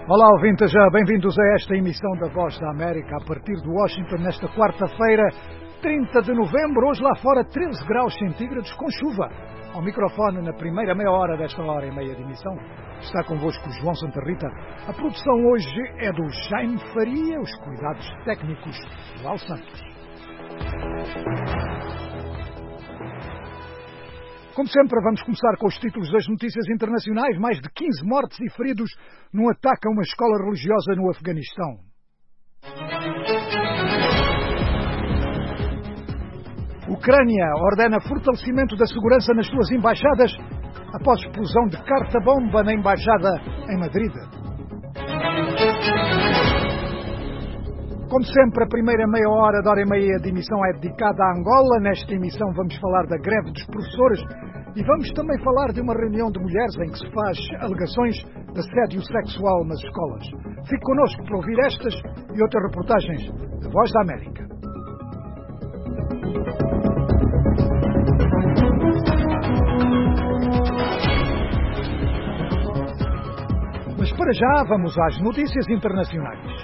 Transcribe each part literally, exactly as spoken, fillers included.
Olá, ouvintes, bem-vindos a esta emissão da Voz da América, a partir de Washington, nesta quarta-feira, trinta de novembro, hoje lá fora treze graus centígrados, com chuva. Ao microfone, na primeira meia hora desta hora e meia de emissão, está convosco João Santa Rita. A produção hoje é do Jaime Faria, os cuidados técnicos do Al Santos. Como sempre, vamos começar com os títulos das notícias internacionais. Mais de quinze mortos e feridos num ataque a uma escola religiosa no Afeganistão. Ucrânia ordena fortalecimento da segurança nas suas embaixadas após explosão de carta-bomba na embaixada em Madrid. Como sempre, a primeira meia hora da hora e meia de emissão é dedicada à Angola. Nesta emissão vamos falar da greve dos professores e vamos também falar de uma reunião de mulheres em que se faz alegações de assédio sexual nas escolas. Fique connosco para ouvir estas e outras reportagens da Voz da América. Mas para já vamos às notícias internacionais.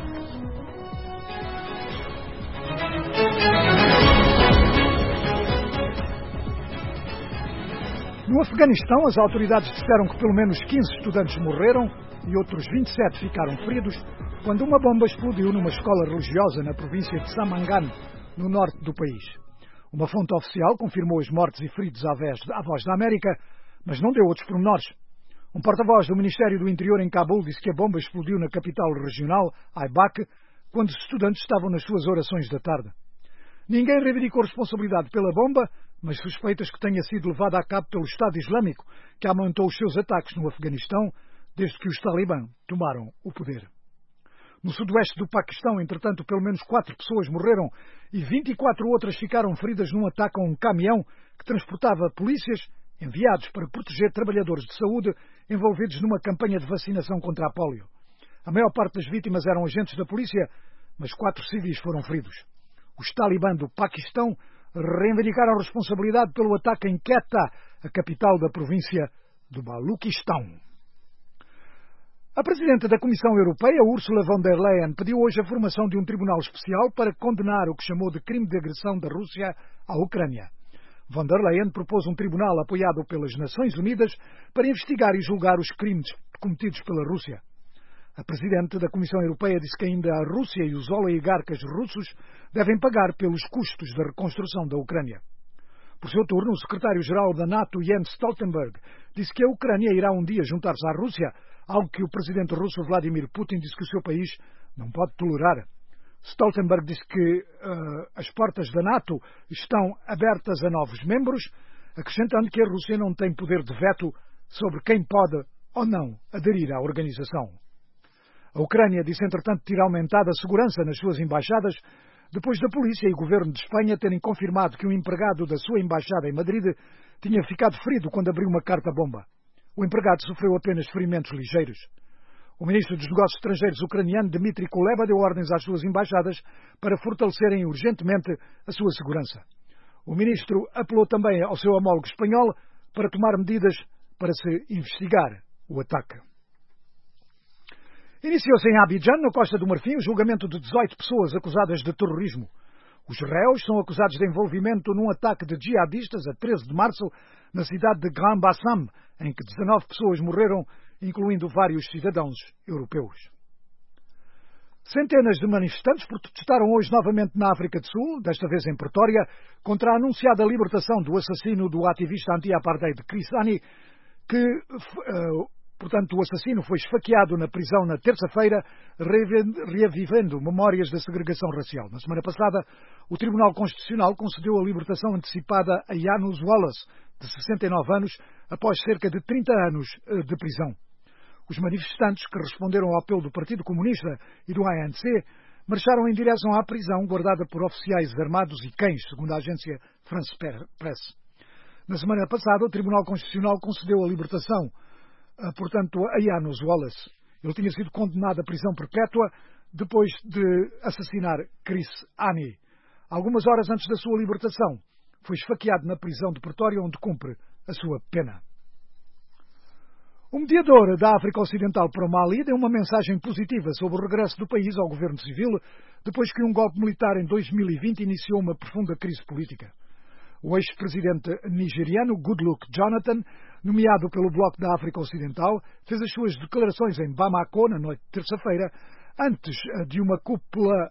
No Afeganistão, as autoridades disseram que pelo menos quinze estudantes morreram e outros vinte e sete ficaram feridos quando uma bomba explodiu numa escola religiosa na província de Samangan, no norte do país. Uma fonte oficial confirmou os mortos e feridos à Voz da América, mas não deu outros pormenores. Um porta-voz do Ministério do Interior em Cabul disse que a bomba explodiu na capital regional, Aibak, quando os estudantes estavam nas suas orações da tarde. Ninguém reivindicou responsabilidade pela bomba, mas suspeitas que tenha sido levada a cabo pelo Estado Islâmico, que aumentou os seus ataques no Afeganistão desde que os talibã tomaram o poder. No sudoeste do Paquistão, entretanto, pelo menos quatro pessoas morreram e vinte e quatro outras ficaram feridas num ataque a um caminhão que transportava polícias enviados para proteger trabalhadores de saúde envolvidos numa campanha de vacinação contra a pólio. A maior parte das vítimas eram agentes da polícia, mas quatro civis foram feridos. Os talibã do Paquistão reivindicaram a responsabilidade pelo ataque em Quetta, a capital da província do Baluquistão. A Presidenta da Comissão Europeia, Ursula von der Leyen, pediu hoje a formação de um tribunal especial para condenar o que chamou de crime de agressão da Rússia à Ucrânia. Von der Leyen propôs um tribunal apoiado pelas Nações Unidas para investigar e julgar os crimes cometidos pela Rússia. A Presidente da Comissão Europeia disse que ainda a Rússia e os oligarcas russos devem pagar pelos custos da reconstrução da Ucrânia. Por seu turno, o secretário-geral da NATO, Jens Stoltenberg, disse que a Ucrânia irá um dia juntar-se à Rússia, algo que o presidente russo Vladimir Putin disse que o seu país não pode tolerar. Stoltenberg disse que uh, as portas da NATO estão abertas a novos membros, acrescentando que a Rússia não tem poder de veto sobre quem pode ou não aderir à organização. A Ucrânia disse, entretanto, ter aumentado a segurança nas suas embaixadas depois da polícia e o governo de Espanha terem confirmado que um empregado da sua embaixada em Madrid tinha ficado ferido quando abriu uma carta-bomba. O empregado sofreu apenas ferimentos ligeiros. O ministro dos Negócios Estrangeiros ucraniano, Dmitry Kuleba, deu ordens às suas embaixadas para fortalecerem urgentemente a sua segurança. O ministro apelou também ao seu homólogo espanhol para tomar medidas para se investigar o ataque. Iniciou-se em Abidjan, na Costa do Marfim, o julgamento de dezoito pessoas acusadas de terrorismo. Os réus são acusados de envolvimento num ataque de jihadistas a treze de março na cidade de Grand Bassam, em que dezanove pessoas morreram, incluindo vários cidadãos europeus. Centenas de manifestantes protestaram hoje novamente na África do Sul, desta vez em Pretória, contra a anunciada libertação do assassino do ativista anti-apartheid Chris Hani, que... Uh, Portanto, o assassino foi esfaqueado na prisão na terça-feira, reavivando memórias da segregação racial. Na semana passada, o Tribunal Constitucional concedeu a libertação antecipada a Janusz Wallace, de sessenta e nove anos, após cerca de trinta anos de prisão. Os manifestantes, que responderam ao apelo do Partido Comunista e do A N C, marcharam em direção à prisão guardada por oficiais armados e cães, segundo a agência France Press. Na semana passada, o Tribunal Constitucional concedeu a libertação portanto, a Janusz Wallace. Ele tinha sido condenado à prisão perpétua depois de assassinar Chris Hani. Algumas horas antes da sua libertação, foi esfaqueado na prisão de Pretória, onde cumpre a sua pena. O mediador da África Ocidental para o Mali deu uma mensagem positiva sobre o regresso do país ao governo civil, depois que um golpe militar em dois mil e vinte iniciou uma profunda crise política. O ex-presidente nigeriano Goodluck Jonathan, nomeado pelo Bloco da África Ocidental, fez as suas declarações em Bamako na noite de terça-feira, antes de uma cúpula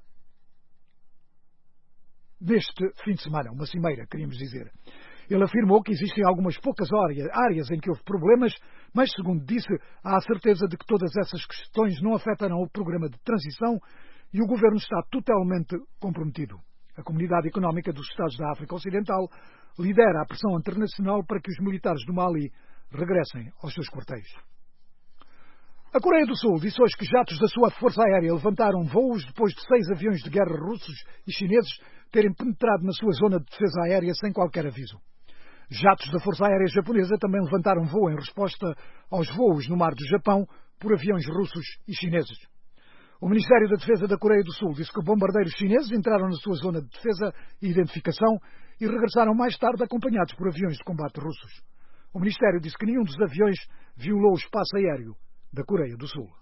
neste fim de semana, uma cimeira, queríamos dizer. Ele afirmou que existem algumas poucas áreas em que houve problemas, mas, segundo disse, há a certeza de que todas essas questões não afetarão o programa de transição e o governo está totalmente comprometido. A Comunidade Económica dos Estados da África Ocidental lidera a pressão internacional para que os militares do Mali regressem aos seus quartéis. A Coreia do Sul disse hoje que jatos da sua força aérea levantaram voos depois de seis aviões de guerra russos e chineses terem penetrado na sua zona de defesa aérea sem qualquer aviso. Jatos da Força Aérea Japonesa também levantaram voo em resposta aos voos no mar do Japão por aviões russos e chineses. O Ministério da Defesa da Coreia do Sul disse que bombardeiros chineses entraram na sua zona de defesa e identificação e regressaram mais tarde acompanhados por aviões de combate russos. O Ministério disse que nenhum dos aviões violou o espaço aéreo da Coreia do Sul.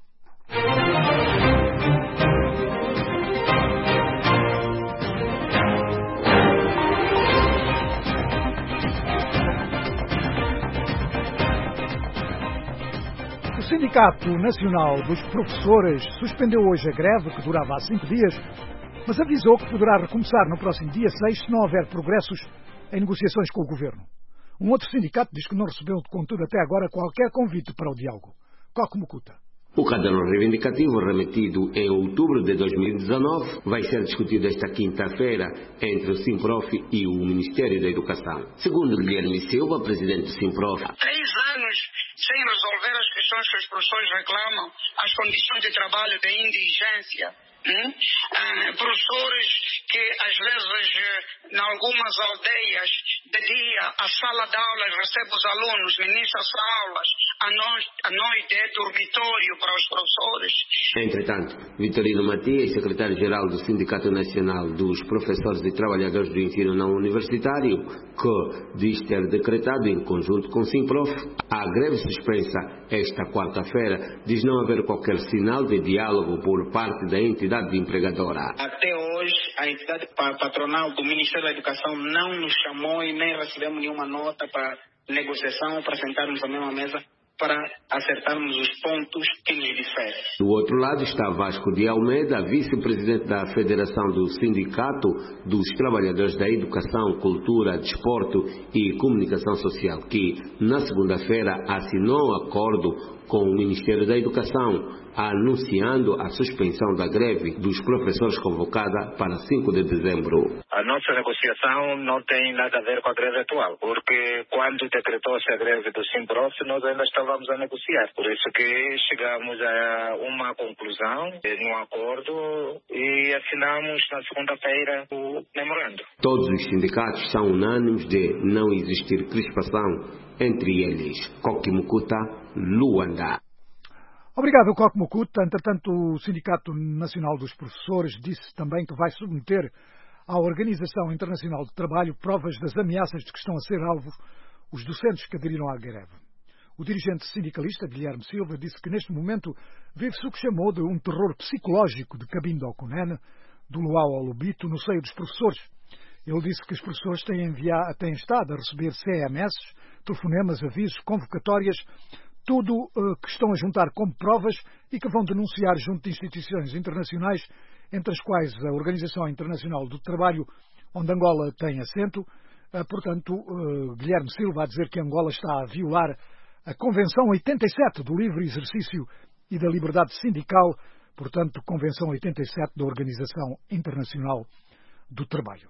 O Sindicato Nacional dos Professores suspendeu hoje a greve, que durava há cinco dias, mas avisou que poderá recomeçar no próximo dia seis se não houver progressos em negociações com o Governo. Um outro sindicato diz que não recebeu, contudo, até agora qualquer convite para o diálogo. Coque Mukuta. O caderno reivindicativo remetido em outubro de dois mil e dezanove vai ser discutido esta quinta-feira entre o Simprof e o Ministério da Educação. Segundo Guilherme Silva, presidente do Simprof, há três anos sem resolver as questões que os professores reclamam, as condições de trabalho de indigência. Hum? Ah, professores que às vezes em algumas aldeias de dia a sala de aulas recebe os alunos, ministra as aulas, a noite, a noite é dormitório para os professores. Entretanto, Vitorino Matias, secretário-geral do Sindicato Nacional dos Professores e Trabalhadores do Ensino Não Universitário, que diz ter decretado em conjunto com o Simprof a greve suspensa esta quarta-feira, diz não haver qualquer sinal de diálogo por parte da entidade empregadora. Até hoje, a entidade patronal do Ministério da Educação não nos chamou e nem recebemos nenhuma nota para negociação, para sentarmos à mesma mesa, para acertarmos os pontos que nos diferem. Do outro lado está Vasco de Almeida, vice-presidente da Federação do Sindicato dos Trabalhadores da Educação, Cultura, Desporto e Comunicação Social, que na segunda-feira assinou um acordo com o Ministério da Educação, anunciando a suspensão da greve dos professores convocada para cinco de dezembro. A nossa negociação não tem nada a ver com a greve atual, porque quando decretou-se a greve do Simprof, nós ainda estávamos a negociar. Por isso que chegamos a uma conclusão, num acordo, e assinamos na segunda-feira o memorando. Todos os sindicatos são unânimes de não existir crispação entre eles. Coque Mukuta, Luanda. Obrigado, Coque Mukuta. Entretanto, o Sindicato Nacional dos Professores disse também que vai submeter à Organização Internacional de Trabalho provas das ameaças de que estão a ser alvos os docentes que aderiram à greve. O dirigente sindicalista, Guilherme Silva, disse que neste momento vive-se o que chamou de um terror psicológico de Cabinda ao Cunene, do Luau ao Lubito, no seio dos professores. Ele disse que os professores têm, enviado, têm estado a receber C M S, telefonemas, avisos, convocatórias, tudo uh, que estão a juntar como provas e que vão denunciar junto de instituições internacionais, entre as quais a Organização Internacional do Trabalho, onde Angola tem assento. Uh, portanto, uh, Guilherme Silva a dizer que Angola está a violar a Convenção oitenta e sete do Livre Exercício e da Liberdade Sindical, portanto, Convenção oitenta e sete da Organização Internacional do Trabalho.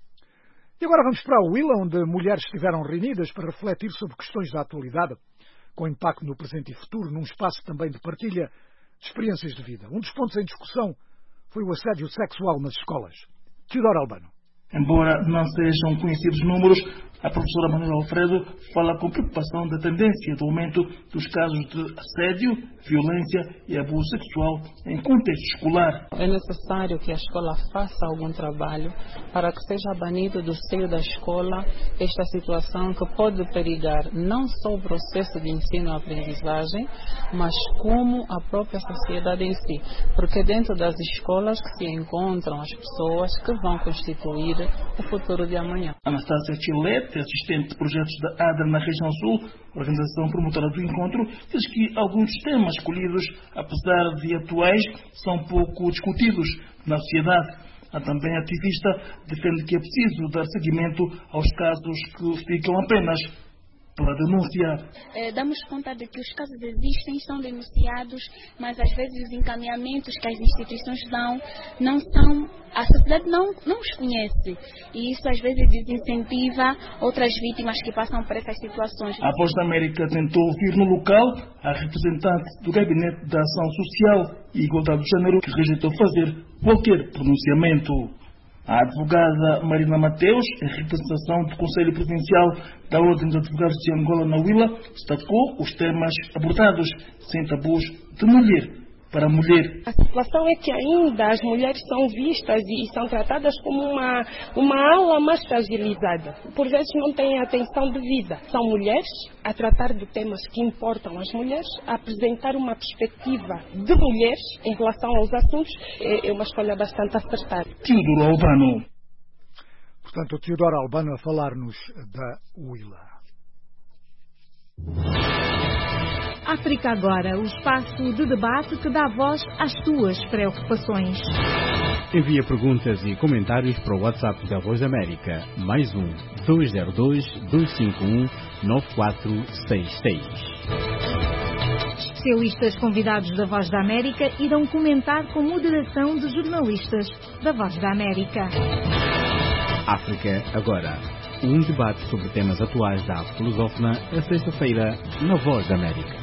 E agora vamos para a Huila, onde mulheres estiveram reunidas para refletir sobre questões da atualidade, com impacto no presente e futuro, num espaço também de partilha de experiências de vida. Um dos pontos em discussão foi o assédio sexual nas escolas. Teodoro Albano. Embora não sejam conhecidos números, A professora Manuela Alfredo fala com preocupação da tendência do aumento dos casos de assédio, violência e abuso sexual em contexto escolar. É necessário que a escola faça algum trabalho para que seja banido do seio da escola esta situação que pode perigar não só o processo de ensino-aprendizagem, mas como a própria sociedade em si. Porque dentro das escolas que se encontram as pessoas que vão constituir o futuro de amanhã. Anastácia Chilete, assistente de projetos da ADRA na região sul, organização promotora do encontro, diz que alguns temas escolhidos, apesar de atuais, são pouco discutidos na sociedade. A também ativista defende que é preciso dar seguimento aos casos que ficam apenas pela denúncia. É, damos conta de que os casos existem, são denunciados, mas às vezes os encaminhamentos que as instituições dão não são, a sociedade não, não os conhece. E isso às vezes desincentiva outras vítimas que passam por essas situações. A Voz da América tentou ouvir no local a representante do Gabinete da Ação Social e Igualdade de Gênero, que rejeitou fazer qualquer pronunciamento. A advogada Marina Mateus, em representação do Conselho Provincial da Ordem dos Advogados de Angola na Huila, destacou os temas abordados sem tabus de mulher para mulher. A situação é que ainda as mulheres são vistas e são tratadas como uma, uma ala mais fragilizada. Por vezes não têm atenção devida. São mulheres a tratar de temas que importam às mulheres, a apresentar uma perspectiva de mulheres em relação aos assuntos. É uma escolha bastante acertada. Teodoro Albano. Portanto, o Teodoro Albano a falar-nos da Huila. África Agora, o espaço de debate que dá voz às tuas preocupações. Envia perguntas e comentários para o WhatsApp da Voz da América, mais um, dois zero dois, dois cinco um, nove quatro seis seis. Especialistas convidados da Voz da América irão comentar com moderação de jornalistas da Voz da América. África Agora. Um debate sobre temas atuais da arte lusófona, a sexta-feira, na Voz da América.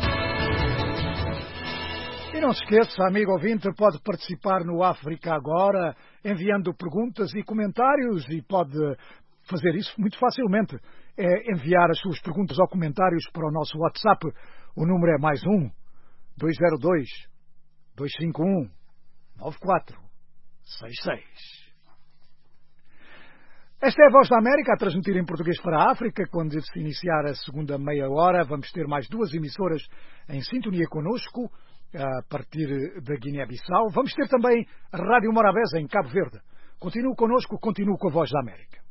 E não se esqueça, amigo ouvinte, pode participar no África Agora, enviando perguntas e comentários, e pode fazer isso muito facilmente. É enviar as suas perguntas ou comentários para o nosso WhatsApp. O número é mais um, dois zero dois, dois cinco um, nove quatro seis seis. Esta é a Voz da América a transmitir em português para a África. Quando se iniciar a segunda meia hora, vamos ter mais duas emissoras em sintonia connosco, a partir da Guiné-Bissau. Vamos ter também a Rádio Morabeza em Cabo Verde. Continue connosco, continue com a Voz da América.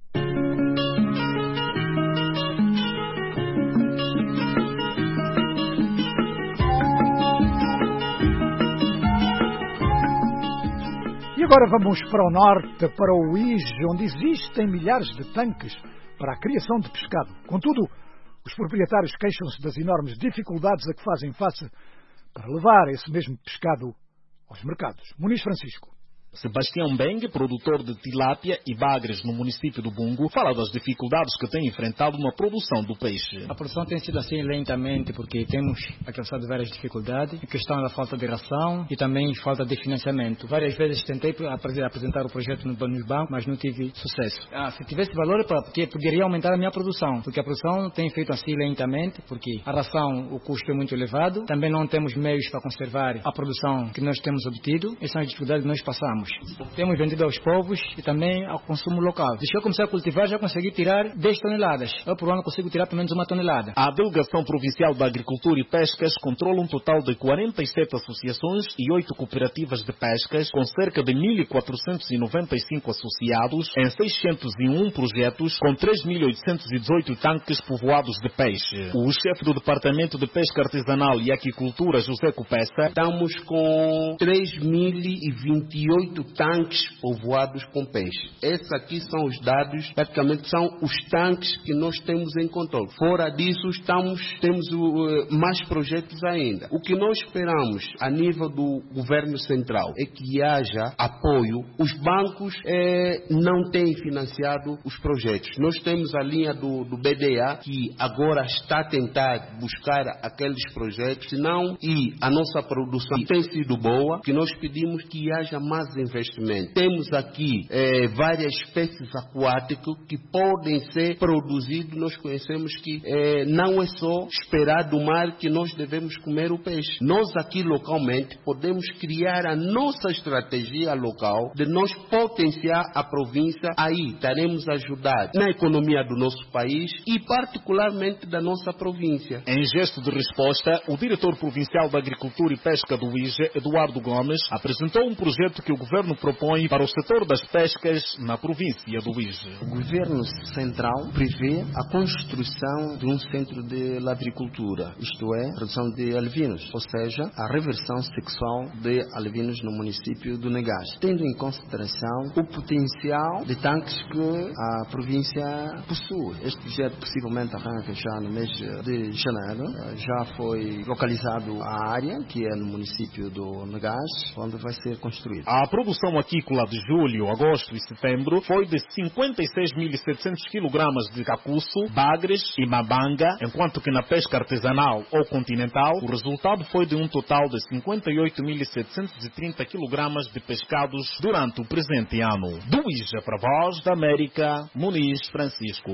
E agora vamos para o norte, para o Uíge, onde existem milhares de tanques para a criação de pescado. Contudo, os proprietários queixam-se das enormes dificuldades a que fazem face para levar esse mesmo pescado aos mercados. Muniz Francisco. Sebastião Beng, produtor de tilápia e bagres no município do Bungo, fala das dificuldades que tem enfrentado na produção do peixe. A produção tem sido assim lentamente porque temos alcançado várias dificuldades, a questão da falta de ração e também falta de financiamento. Várias vezes tentei apresentar o projeto nos bancos, mas não tive sucesso. Ah, se tivesse valor, porque poderia aumentar a minha produção, porque a produção tem feito assim lentamente, porque a ração, o custo é muito elevado, também não temos meios para conservar a produção que nós temos obtido. Essas são as dificuldades que nós passamos. Temos vendido aos povos e também ao consumo local. Desde que eu comecei a cultivar, já consegui tirar dez toneladas. Eu, por ano, consigo tirar pelo menos uma tonelada. A Delegação Provincial da Agricultura e Pescas controla um total de quarenta e sete associações e oito cooperativas de pescas, com cerca de mil quatrocentos e noventa e cinco associados em seiscentos e um projetos, com três mil oitocentos e dezoito tanques povoados de peixe. O chefe do Departamento de Pesca Artesanal e Aquicultura, José Copessa, estamos com três mil e vinte e oito tanques povoados com peixe. Esses aqui são os dados, praticamente são os tanques que nós temos em controle. Fora disso, estamos, temos uh, mais projetos ainda. O que nós esperamos a nível do governo central é que haja apoio. Os bancos eh, não têm financiado os projetos. Nós temos a linha do, do B D A, que agora está a tentar buscar aqueles projetos, senão, e a nossa produção tem sido boa, que nós pedimos que haja mais investimento. Temos aqui eh, várias espécies aquáticas que podem ser produzidas. Nós conhecemos que eh, não é só esperar do mar que nós devemos comer o peixe. Nós aqui localmente podemos criar a nossa estratégia local de nós potenciar a província. Aí estaremos a ajudar na economia do nosso país e particularmente da nossa província. Em gesto de resposta, o diretor provincial da Agricultura e Pesca do I J E, Eduardo Gomes, apresentou um projeto que o governo propõe para o setor das pescas na província do I J E. O governo central prevê a construção de um centro de lavricultura, isto é, produção de alvinos, ou seja, a reversão sexual de alvinos no município do Negás, tendo em consideração o potencial de tanques que a província possui. Este projeto possivelmente arranca já no mês de janeiro, já foi localizado a área, que é no município do Negás, onde vai ser construído. A produção aquícola de julho, agosto e setembro foi de cinquenta e seis mil e setecentos quilogramas de cacuço, bagres e mabanga, enquanto que na pesca artesanal ou continental, o resultado foi de um total de cinquenta e oito mil e setecentos e trinta quilogramas de pescados durante o presente ano. Do I J E para a Voz da América, Muniz Francisco.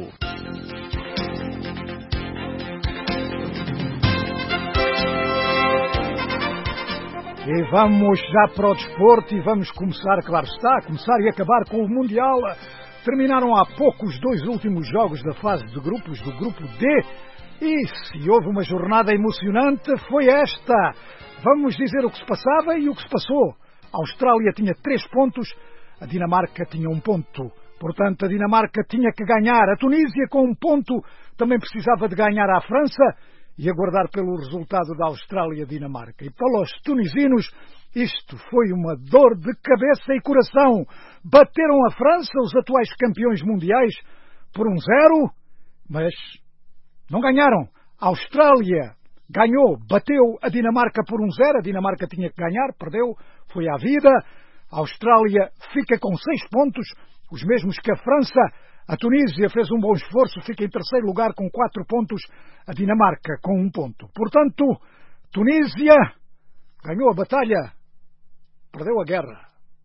E vamos já para o desporto e vamos começar, claro está, começar e acabar com o Mundial. Terminaram há pouco os dois últimos jogos da fase de grupos, do grupo D, e se houve uma jornada emocionante foi esta. Vamos dizer o que se passava e o que se passou. A Austrália tinha três pontos, a Dinamarca tinha um ponto. Portanto, a Dinamarca tinha que ganhar. A Tunísia, com um ponto, também precisava de ganhar à França e aguardar pelo resultado da Austrália-Dinamarca. E para os tunisinos, isto foi uma dor de cabeça e coração. Bateram a França, os atuais campeões mundiais, por um zero, mas não ganharam. A Austrália ganhou, bateu a Dinamarca por um zero. A Dinamarca tinha que ganhar, perdeu, foi à vida. A Austrália fica com seis pontos, os mesmos que a França. A Tunísia fez um bom esforço, fica em terceiro lugar com quatro pontos, a Dinamarca com um ponto. Portanto, Tunísia ganhou a batalha, perdeu a guerra.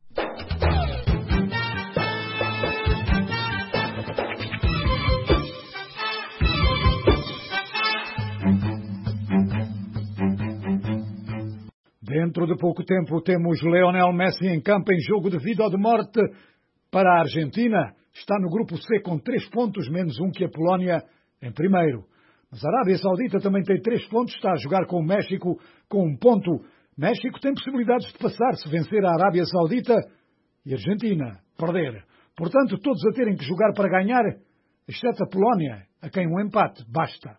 Dentro de pouco tempo temos Lionel Messi em campo em jogo de vida ou de morte para a Argentina. Está no grupo C com três pontos, menos um que a Polónia em primeiro. Mas a Arábia Saudita também tem três pontos, está a jogar com o México com um ponto. México tem possibilidades de passar se vencer a Arábia Saudita e a Argentina perder. Portanto, todos a terem que jogar para ganhar, exceto a Polónia, a quem um empate basta.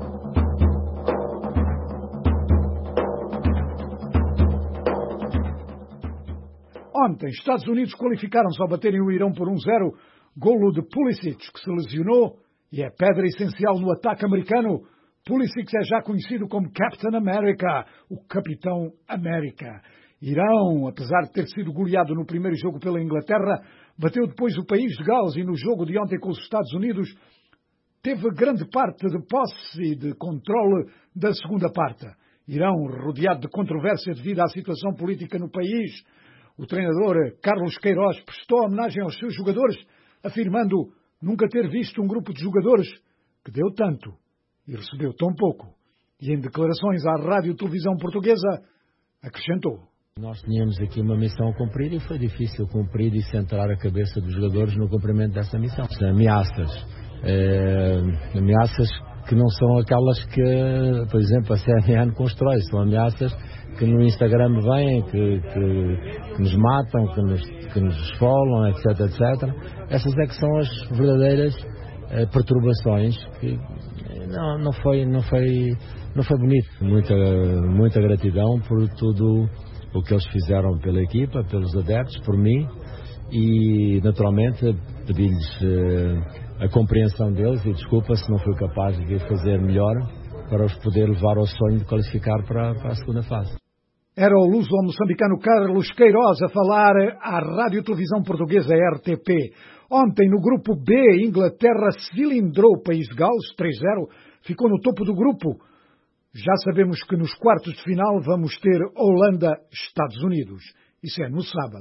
Ontem, Estados Unidos qualificaram-se ao baterem o Irão por um zero, golo de Pulisic, que se lesionou e é pedra essencial no ataque americano. Pulisic é já conhecido como Captain America, o Capitão América. Irão, apesar de ter sido goleado no primeiro jogo pela Inglaterra, bateu depois o país de Gales e no jogo de ontem com os Estados Unidos teve grande parte de posse e de controle da segunda parte. Irão, rodeado de controvérsia devido à situação política no país, o treinador Carlos Queiroz prestou homenagem aos seus jogadores, afirmando nunca ter visto um grupo de jogadores que deu tanto e recebeu tão pouco. E em declarações à Rádio Televisão Portuguesa, acrescentou: Nós tínhamos aqui uma missão a cumprir e foi difícil cumprir e centrar a cabeça dos jogadores no cumprimento dessa missão. Ameaças, é, ameaças que não são aquelas que, por exemplo, a C N N constrói, são ameaças que no Instagram vêm, que, que, que nos matam, que nos, que nos esfolam, etc, etcétera. Essas é que são as verdadeiras eh, perturbações que não, não, foi, não, foi, não foi bonito. Muita, muita gratidão por tudo o que eles fizeram pela equipa, pelos adeptos, por mim, e naturalmente pedi-lhes eh, a compreensão deles e desculpa se não fui capaz de fazer melhor para os poder levar ao sonho de qualificar para, para a segunda fase. Era o luso-moçambicano Carlos Queiroz a falar à Rádio Televisão Portuguesa R T P. Ontem, no grupo B, Inglaterra cilindrou o país de Gales, três zero, ficou no topo do grupo. Já sabemos que nos quartos de final vamos ter Holanda-Estados Unidos. Isso é no sábado.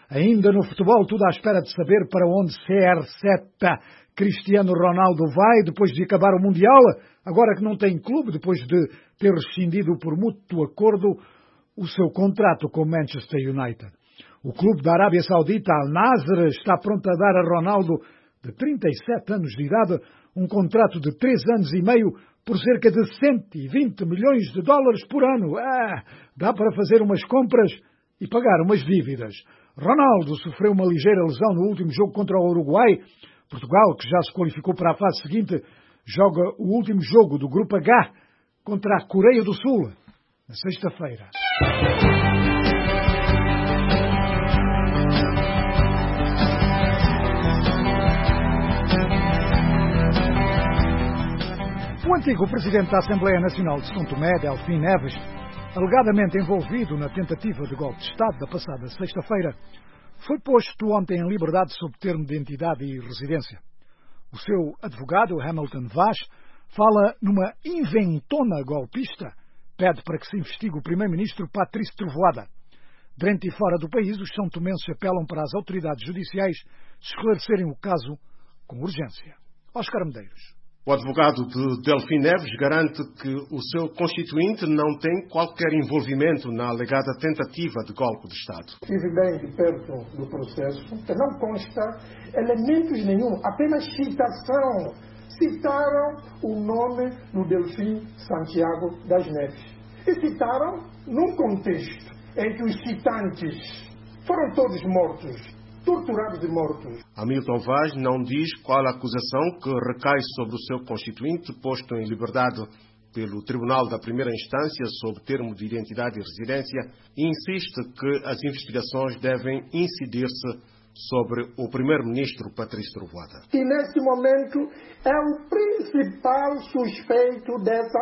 Ainda no futebol, tudo à espera de saber para onde C R sete Cristiano Ronaldo vai depois de acabar o Mundial, agora que não tem clube, depois de ter rescindido por mútuo acordo o seu contrato com o Manchester United. O clube da Arábia Saudita, Al Nassr, está pronto a dar a Ronaldo, de trinta e sete anos de idade, um contrato de três anos e meio por cerca de cento e vinte milhões de dólares por ano. Ah, dá para fazer umas compras e pagar umas dívidas. Ronaldo sofreu uma ligeira lesão no último jogo contra o Uruguai. Portugal, que já se qualificou para a fase seguinte, joga o último jogo do Grupo H contra a Coreia do Sul, na sexta-feira. O antigo presidente da Assembleia Nacional de São Tomé, Delfim Neves, alegadamente envolvido na tentativa de golpe de Estado da passada sexta-feira, foi posto ontem em liberdade sob termo de identidade e residência. O seu advogado, Hamilton Vaz, fala numa inventona golpista, pede para que se investigue o primeiro-ministro Patrício Trovoada. Dentro e fora do país, os são-tomenses apelam para as autoridades judiciais esclarecerem o caso com urgência. Oscar Medeiros. O advogado de Delfim Neves garante que o seu constituinte não tem qualquer envolvimento na alegada tentativa de golpe de Estado. Estive bem de perto do processo, não consta elementos nenhum, apenas citação. Citaram o nome do Delfim Santiago das Neves. E citaram num contexto em que os citantes foram todos mortos. Torturados e mortos. Hamilton Vaz não diz qual a acusação que recai sobre o seu constituinte, posto em liberdade pelo Tribunal da Primeira Instância sob termo de identidade e residência, e insiste que as investigações devem incidir-se sobre o primeiro-ministro Patrício Trovoada. Que nesse momento é o principal suspeito dessa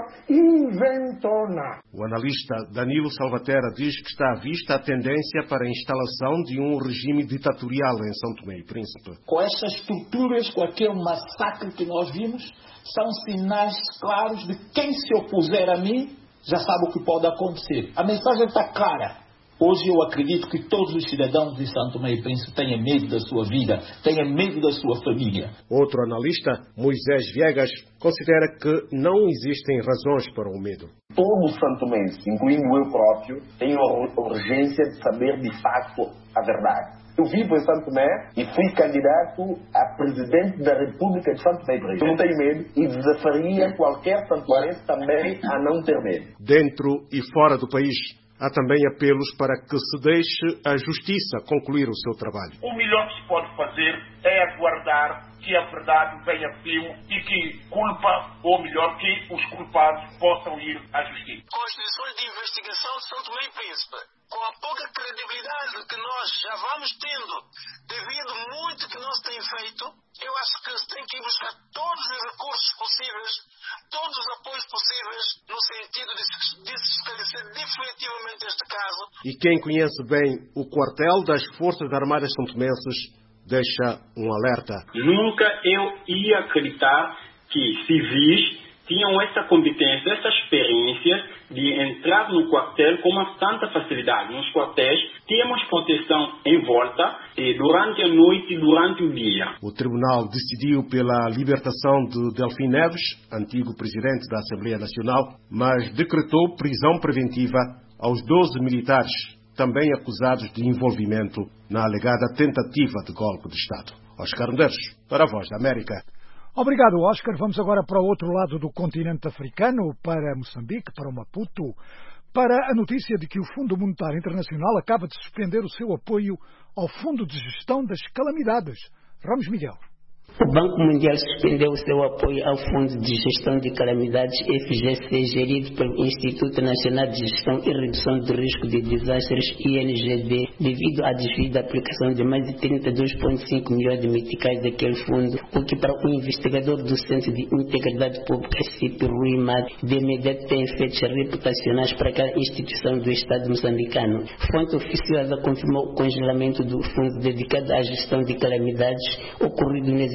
inventona. O analista Danilo Salvatera diz que está à vista a tendência para a instalação de um regime ditatorial em São Tomé e Príncipe. Com estas torturas, com aquele massacre que nós vimos, são sinais claros de quem se opuser a mim já sabe o que pode acontecer. A mensagem está clara. Hoje eu acredito que todos os cidadãos de São Tomé e Príncipe tenham medo da sua vida, tenham medo da sua família. Outro analista, Moisés Viegas, considera que não existem razões para o medo. Todo santomense, incluindo eu próprio, tem a urgência de saber de facto a verdade. Eu vivo em São Tomé e fui candidato a presidente da República de São Tomé e Príncipe. Eu não tenho medo e desafiaria qualquer santomense também a não ter medo. Dentro e fora do país, há também apelos para que se deixe a justiça concluir o seu trabalho. O melhor que se pode fazer é aguardar que a verdade venha firme e que culpa, ou melhor, que os culpados possam ir à justiça. Com as instituições de investigação de São Tomé e Príncipe, com a pouca credibilidade que nós já vamos tendo, devido muito que não se tem feito, eu acho que se tem que ir buscar todos os recursos possíveis, todos os apoios possíveis, no sentido de se esclarecer definitivamente este caso. E quem conhece bem o quartel das Forças Armadas santomenses deixa um alerta. Nunca eu ia acreditar que civis tinham essa competência, essa experiência de entrar no quartel com uma tanta facilidade. Nos quartéis temos proteção em volta e durante a noite e durante o dia. O tribunal decidiu pela libertação de Delfim Neves, antigo presidente da Assembleia Nacional, mas decretou prisão preventiva aos doze militares, também acusados de envolvimento na alegada tentativa de golpe de Estado. Oscar Medeiros, para a Voz da América. Obrigado, Oscar. Vamos agora para o outro lado do continente africano, para Moçambique, para o Maputo, para a notícia de que o Fundo Monetário Internacional acaba de suspender o seu apoio ao Fundo de Gestão das Calamidades. Ramos Miguel. O Banco Mundial suspendeu o seu apoio ao Fundo de Gestão de Calamidades F G C, gerido pelo Instituto Nacional de Gestão e Redução do Risco de Desastres I N G D, devido à devida aplicação de mais de trinta e dois vírgula cinco milhões de meticais daquele fundo, o que para o investigador do Centro de Integridade Pública C I P, Rui Mad, de imediato tem efeitos reputacionais para cada instituição do Estado moçambicano. Fonte oficiosa confirmou o congelamento do fundo dedicado à gestão de calamidades ocorrido no exercício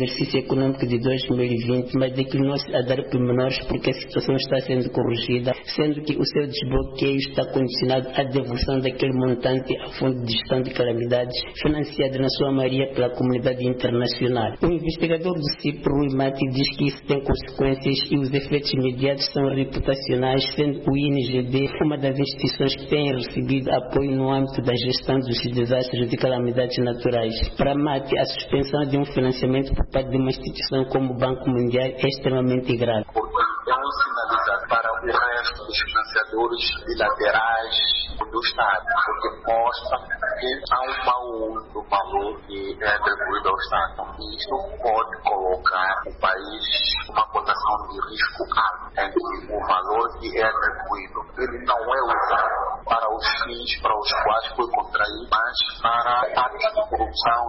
exercício econômico de dois mil e vinte, mas daquilo não se a dar pormenores porque a situação está sendo corrigida, sendo que o seu desbloqueio está condicionado à devolução daquele montante ao Fundo de Gestão de Calamidades, financiado na sua maioria pela comunidade internacional. O investigador do C I P, Rui Mati, diz que isso tem consequências e os efeitos imediatos são reputacionais, sendo o I N G D uma das instituições que tem recebido apoio no âmbito da gestão dos desastres de calamidades naturais. Para Mati, a suspensão de um financiamento por parte de uma instituição como o Banco Mundial é extremamente grave. É um sinalizador para o resto dos financiadores bilaterais do Estado, porque mostra que há um mau uso do valor que é atribuído ao Estado. E isso pode colocar o país numa condição de risco alto, em que o valor que é atribuído ele não é usado para os fins para os quais foi contraído, mas para atos de corrupção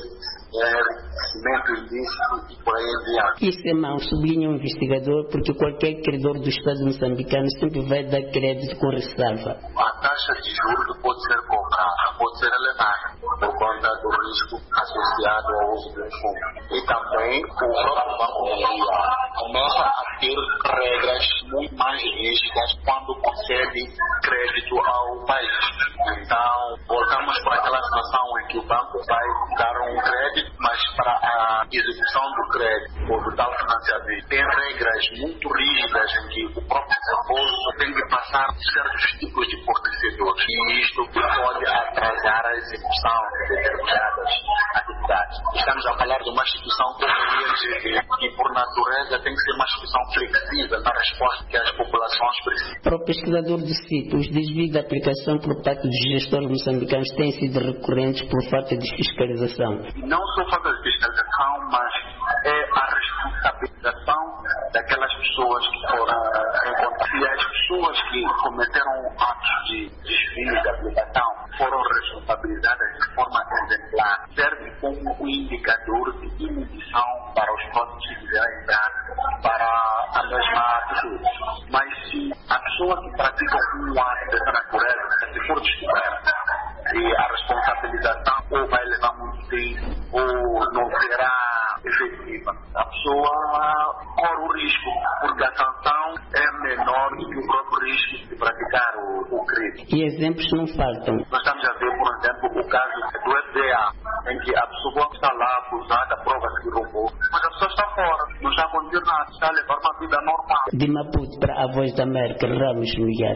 e enriquecimento ilícito e por aí em diante. Isso é mau, sublinha o investigador, porque qualquer credor do Estado moçambicano sempre vai dar crédito com ressalva. A taxa de juros pode ser cobrada, pode ser elevada por conta do risco associado ao uso do fundo. E também o próprio Banco Mundial começa a ter regras muito mais rígidas quando concede crédito ao país. Então, voltamos para aquela situação em que o banco vai dar um crédito, mas para a execução do crédito ou do tal financiamento tem regras muito rígidas em que o próprio desembolso tem que passar certos tipos de fornecedores. E isto pode atrasar a execução de determinadas atividades. Estamos a falar de uma instituição como o I N G D, que por natureza tem que ser uma instituição flexível na resposta que as populações precisam. Para o pesquisador do C I P, os desvios da aplicação por parte dos gestores moçambicanos têm sido recorrentes por falta de fiscalização. Não só falta de fiscalização, mas é a responsabilização daquelas pessoas que foram encontradas. E as pessoas que cometeram atos de desvio da aplicação foram responsabilizadas de forma exemplar. Serve como um indicador de inibição para os próximos que quiserem entrar para a mesma pessoa. Mas se a pessoa que pratica um ato dessa natureza, se for descoberta, e a responsabilização ou vai levar muito tempo ou não será efetiva, a pessoa corre o risco, porque a sanção é menor do que o próprio risco de praticar o, o crime. E exemplos não faltam. Nós estamos a ver, por exemplo, o caso do F D A, em que a pessoa está lá acusada, prova-se que roubou, mas a pessoa está fora, não está acontecendo nada, está a levar uma vida normal. De Maputo para a Voz da América, Ramos Miguel.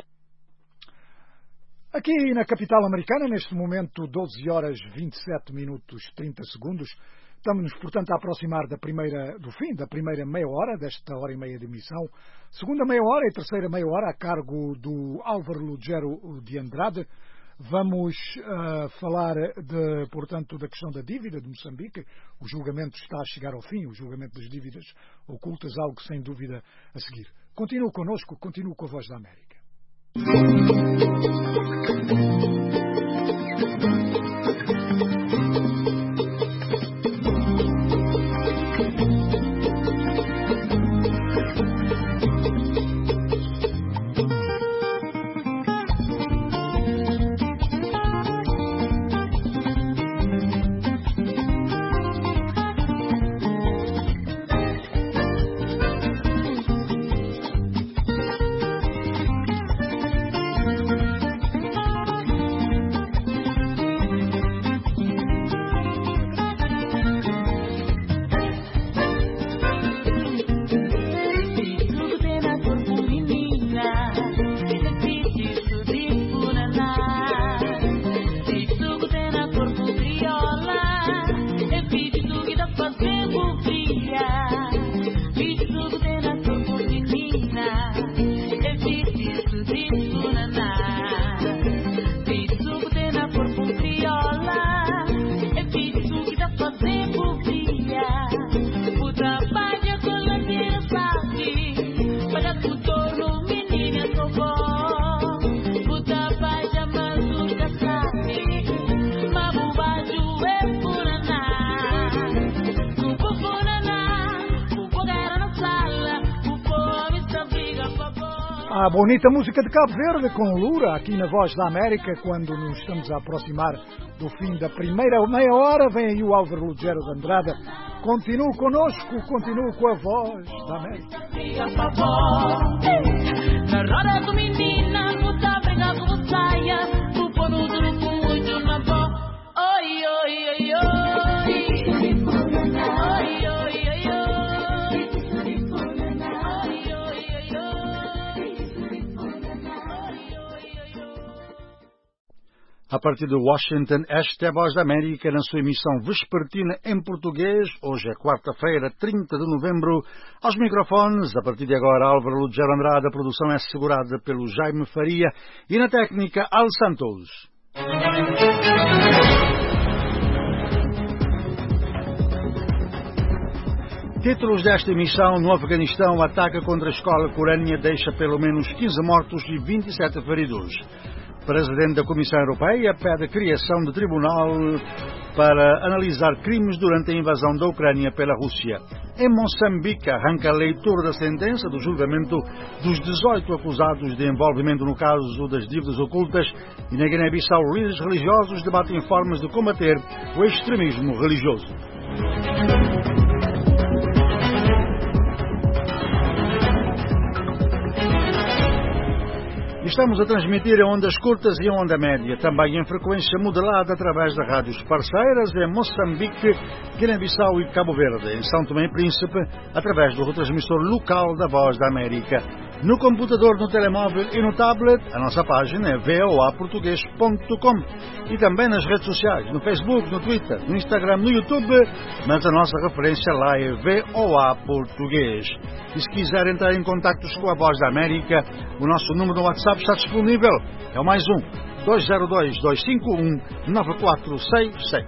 Aqui na capital americana, neste momento, doze horas vinte e sete minutos trinta segundos. Estamos-nos, portanto, a aproximar da primeira, do fim da primeira meia hora, desta hora e meia de emissão. Segunda meia hora e terceira meia hora, a cargo do Álvaro Lugero de Andrade. Vamos uh, falar, de, portanto, da questão da dívida de Moçambique. O julgamento está a chegar ao fim, o julgamento das dívidas ocultas, algo sem dúvida a seguir. Continue connosco, continue com a Voz da América. A bonita música de Cabo Verde com Lura aqui na Voz da América, quando nos estamos a aproximar do fim da primeira meia hora. Vem aí o Álvaro Lugero de Andrade Continue conosco, continue com a Voz da América. Na roda do menina, no tá brigado, no saia, no pano do muito na voz. Oi, oi, oi, oi. A partir de Washington, esta é a Voz da América na sua emissão vespertina em português. Hoje é quarta-feira, trinta de novembro. Aos microfones, a partir de agora, Álvaro Lugero Andrade. A produção é assegurada pelo Jaime Faria e na técnica, Al Santos. Títulos desta emissão: no Afeganistão, ataque contra a escola corânia deixa pelo menos quinze mortos e vinte e sete feridos. Presidente da Comissão Europeia pede a criação de tribunal para analisar crimes durante a invasão da Ucrânia pela Rússia. Em Moçambique, arranca a leitura da sentença do julgamento dos dezoito acusados de envolvimento no caso das dívidas ocultas, e na Guiné-Bissau, líderes religiosos debatem formas de combater o extremismo religioso. Estamos a transmitir em ondas curtas e em onda média, também em frequência modelada através de rádios parceiras em Moçambique, Guiné-Bissau e Cabo Verde, em São Tomé e Príncipe, através do retransmissor local da Voz da América. No computador, no telemóvel e no tablet, a nossa página é v o a português ponto com. E também nas redes sociais, no Facebook, no Twitter, no Instagram, no YouTube, mas a nossa referência lá é V O A Português. E se quiser entrar em contactos com a Voz da América, o nosso número no WhatsApp está disponível. É o mais um, dois zero dois, dois cinco um, nove quatro seis seis.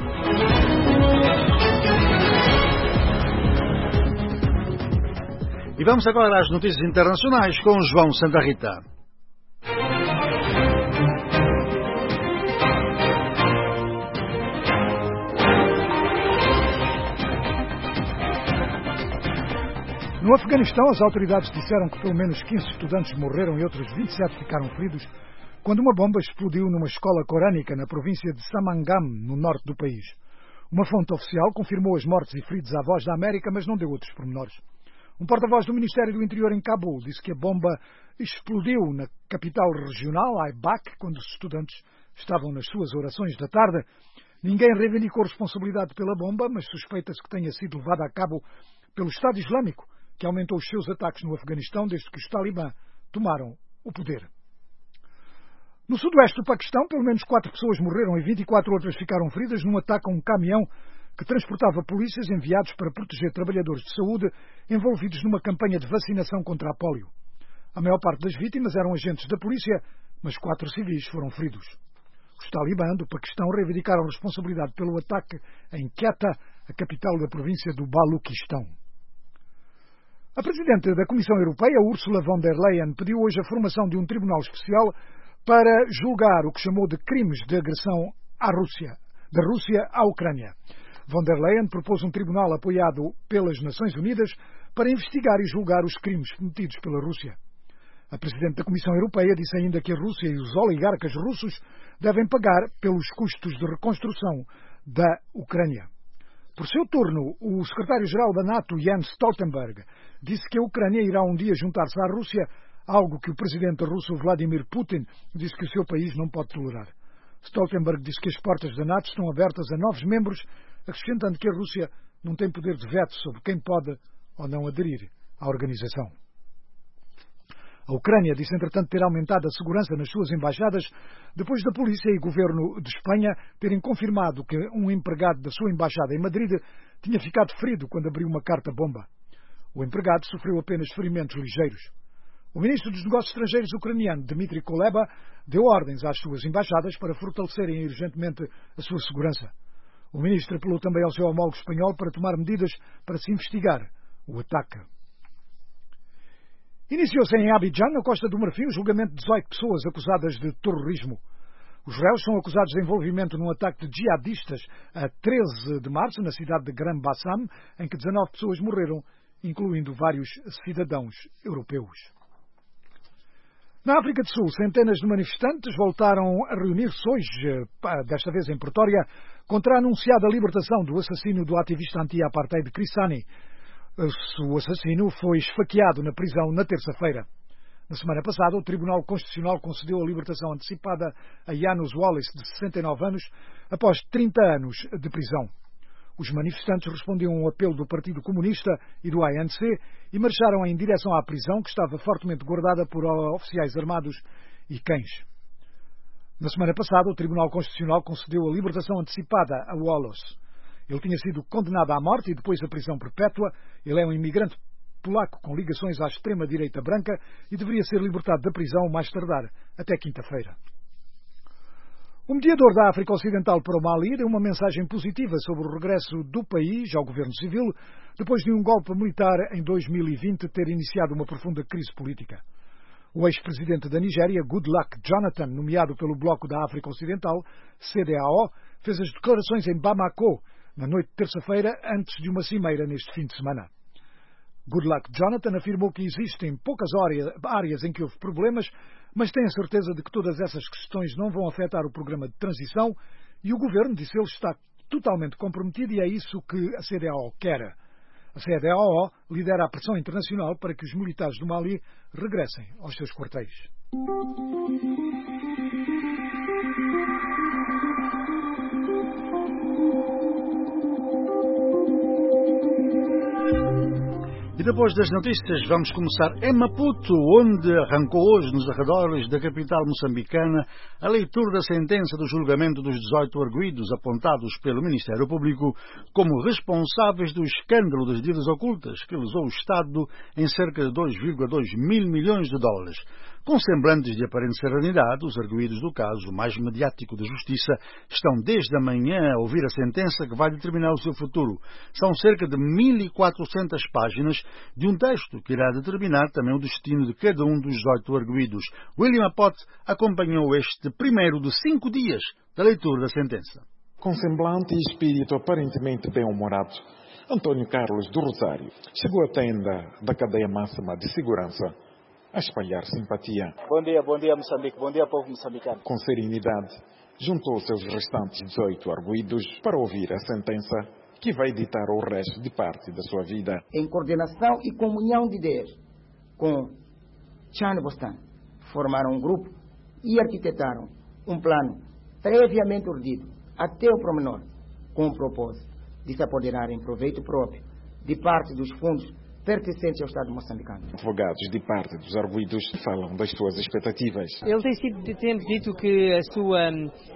E vamos agora às notícias internacionais com João Santa Rita. No Afeganistão, as autoridades disseram que pelo menos quinze estudantes morreram e outros vinte e sete ficaram feridos quando uma bomba explodiu numa escola corânica na província de Samangam, no norte do país. Uma fonte oficial confirmou as mortes e feridos à Voz da América, mas não deu outros pormenores. Um porta-voz do Ministério do Interior em Cabul disse que a bomba explodiu na capital regional, Aibak, quando os estudantes estavam nas suas orações da tarde. Ninguém reivindicou responsabilidade pela bomba, mas suspeita-se que tenha sido levada a cabo pelo Estado Islâmico, que aumentou os seus ataques no Afeganistão desde que os talibã tomaram o poder. No sudoeste do Paquistão, pelo menos quatro pessoas morreram e vinte e quatro outras ficaram feridas num ataque a um caminhão que transportava polícias enviados para proteger trabalhadores de saúde envolvidos numa campanha de vacinação contra a pólio. A maior parte das vítimas eram agentes da polícia, mas quatro civis foram feridos. Os talibã do Paquistão reivindicaram responsabilidade pelo ataque em Quetta, a capital da província do Baluquistão. A Presidente da Comissão Europeia, Ursula von der Leyen, pediu hoje a formação de um tribunal especial para julgar o que chamou de crimes de agressão à Rússia, da Rússia à Ucrânia. Von der Leyen propôs um tribunal apoiado pelas Nações Unidas para investigar e julgar os crimes cometidos pela Rússia. A Presidente da Comissão Europeia disse ainda que a Rússia e os oligarcas russos devem pagar pelos custos de reconstrução da Ucrânia. Por seu turno, o secretário-geral da NATO, Jens Stoltenberg, disse que a Ucrânia irá um dia juntar-se à Rússia, algo que o presidente russo Vladimir Putin disse que o seu país não pode tolerar. Stoltenberg disse que as portas da NATO estão abertas a novos membros, acrescentando que a Rússia não tem poder de veto sobre quem pode ou não aderir à organização. A Ucrânia disse, entretanto, ter aumentado a segurança nas suas embaixadas depois da polícia e governo de Espanha terem confirmado que um empregado da sua embaixada em Madrid tinha ficado ferido quando abriu uma carta-bomba. O empregado sofreu apenas ferimentos ligeiros. O ministro dos Negócios Estrangeiros ucraniano, Dmitry Kuleba, deu ordens às suas embaixadas para fortalecerem urgentemente a sua segurança. O ministro apelou também ao seu homólogo espanhol para tomar medidas para se investigar o ataque. Iniciou-se em Abidjan, na Costa do Marfim, o julgamento de dezoito pessoas acusadas de terrorismo. Os réus são acusados de envolvimento num ataque de jihadistas a treze de março, na cidade de Grand Bassam, em que dezanove pessoas morreram, incluindo vários cidadãos europeus. Na África do Sul, centenas de manifestantes voltaram a reunir-se hoje, desta vez em Pretória, contra a anunciada libertação do assassino do ativista anti-apartheid Chris Hani. O assassino foi esfaqueado na prisão na terça-feira. Na semana passada, o Tribunal Constitucional concedeu a libertação antecipada a Janus Wallace, de sessenta e nove anos, após trinta anos de prisão. Os manifestantes respondiam a um apelo do Partido Comunista e do A N C e marcharam em direção à prisão, que estava fortemente guardada por oficiais armados e cães. Na semana passada, o Tribunal Constitucional concedeu a libertação antecipada a Wallace. Ele tinha sido condenado à morte e depois à prisão perpétua. Ele é um imigrante polaco com ligações à extrema-direita branca e deveria ser libertado da prisão mais tardar, até quinta-feira. O mediador da África Ocidental para o Mali deu uma mensagem positiva sobre o regresso do país ao governo civil, depois de um golpe militar em dois mil e vinte ter iniciado uma profunda crise política. O ex-presidente da Nigéria, Goodluck Jonathan, nomeado pelo Bloco da África Ocidental, C D A O, fez as declarações em Bamako, na noite de terça-feira, antes de uma cimeira neste fim de semana. Goodluck Jonathan afirmou que existem poucas áreas em que houve problemas, mas tem a certeza de que todas essas questões não vão afetar o programa de transição e o governo, disse ele, está totalmente comprometido e é isso que a C D A O quer. A C D A O lidera a pressão internacional para que os militares do Mali regressem aos seus quartéis. E depois das notícias vamos começar em Maputo, onde arrancou hoje nos arredores da capital moçambicana a leitura da sentença do julgamento dos dezoito arguidos apontados pelo Ministério Público como responsáveis do escândalo das dívidas ocultas que lesou o Estado em cerca de dois vírgula dois mil milhões de dólares. Com semblantes de aparente serenidade, os arguidos do caso mais mediático da Justiça estão desde a manhã a ouvir a sentença que vai determinar o seu futuro. São cerca de mil e quatrocentas páginas de um texto que irá determinar também o destino de cada um dos dezoito arguidos. William Apote acompanhou este primeiro de cinco dias da leitura da sentença. Com semblante e espírito aparentemente bem-humorado, Antônio Carlos do Rosário chegou à tenda da cadeia máxima de segurança a espalhar simpatia. Bom dia, bom dia Moçambique, bom dia povo moçambicano. Com serenidade, juntou-se aos restantes dezoito arguidos para ouvir a sentença que vai ditar o resto de parte da sua vida. Em coordenação e comunhão de ideias com Chane Bostan, formaram um grupo e arquitetaram um plano previamente urdido, até o promenor, com o propósito de se apoderar em proveito próprio de parte dos fundos pertencentes ao Estado moçambicano. Advogados de parte dos arguidos falam das suas expectativas. Ele tem sido sempre dito que, a sua,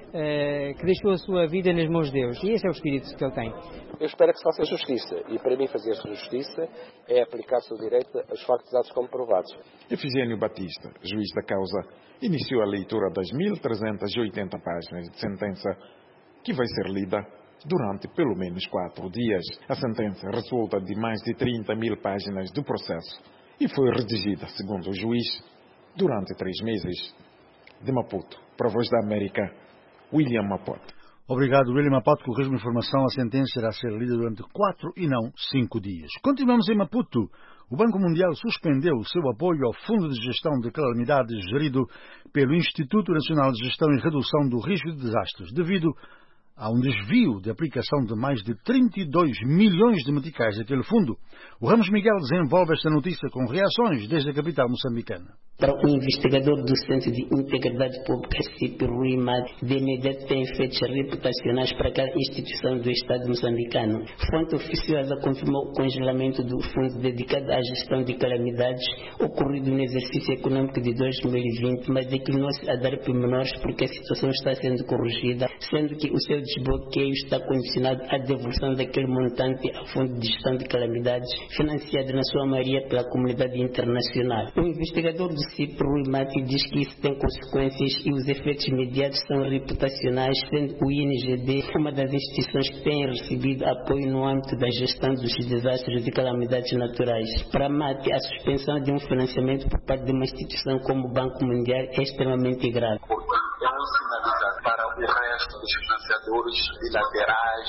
uh, que deixou a sua vida nas mãos de Deus, e esse é o espírito que ele tem. Eu espero que se faça justiça, e para mim fazer justiça é aplicar-se o direito aos factos dados como provados. Efigênio Batista, juiz da causa, iniciou a leitura das mil trezentas e oitenta páginas de sentença, que vai ser lida durante pelo menos quatro dias. A sentença resulta de mais de trinta mil páginas do processo e foi redigida, segundo o juiz, durante três meses. De Maputo, para a Voz da América, William Apote. Obrigado, William Apote. Com a mesma informação, a sentença irá ser lida durante quatro e não cinco dias. Continuamos em Maputo. O Banco Mundial suspendeu o seu apoio ao Fundo de Gestão de Calamidades gerido pelo Instituto Nacional de Gestão e Redução do Risco de Desastres, devido há um desvio de aplicação de mais de trinta e dois milhões de meticais daquele fundo. O Ramos Miguel desenvolve esta notícia com reações desde a capital moçambicana. Para o investigador do Centro de Integridade Pública, C I P, Rui Mat, de imediato tem efeitos reputacionais para cada instituição do Estado moçambicano. Fonte oficiosa confirmou o congelamento do fundo dedicado à gestão de calamidades ocorrido no exercício econômico de dois mil e vinte, mas declinou-se a dar pormenores porque a situação está sendo corrigida, sendo que o seu desbloqueio está condicionado à devolução daquele montante ao Fundo de Gestão de Calamidades, financiado na sua maioria pela comunidade internacional. O investigador do C I P, Rui Mati, diz que isso tem consequências e os efeitos imediatos são reputacionais, sendo o I N G D uma das instituições que tem recebido apoio no âmbito da gestão dos desastres e calamidades naturais. Para Mati, a suspensão de um financiamento por parte de uma instituição como o Banco Mundial é extremamente grave. É um sinalizador para o resto dos financiadores bilaterais,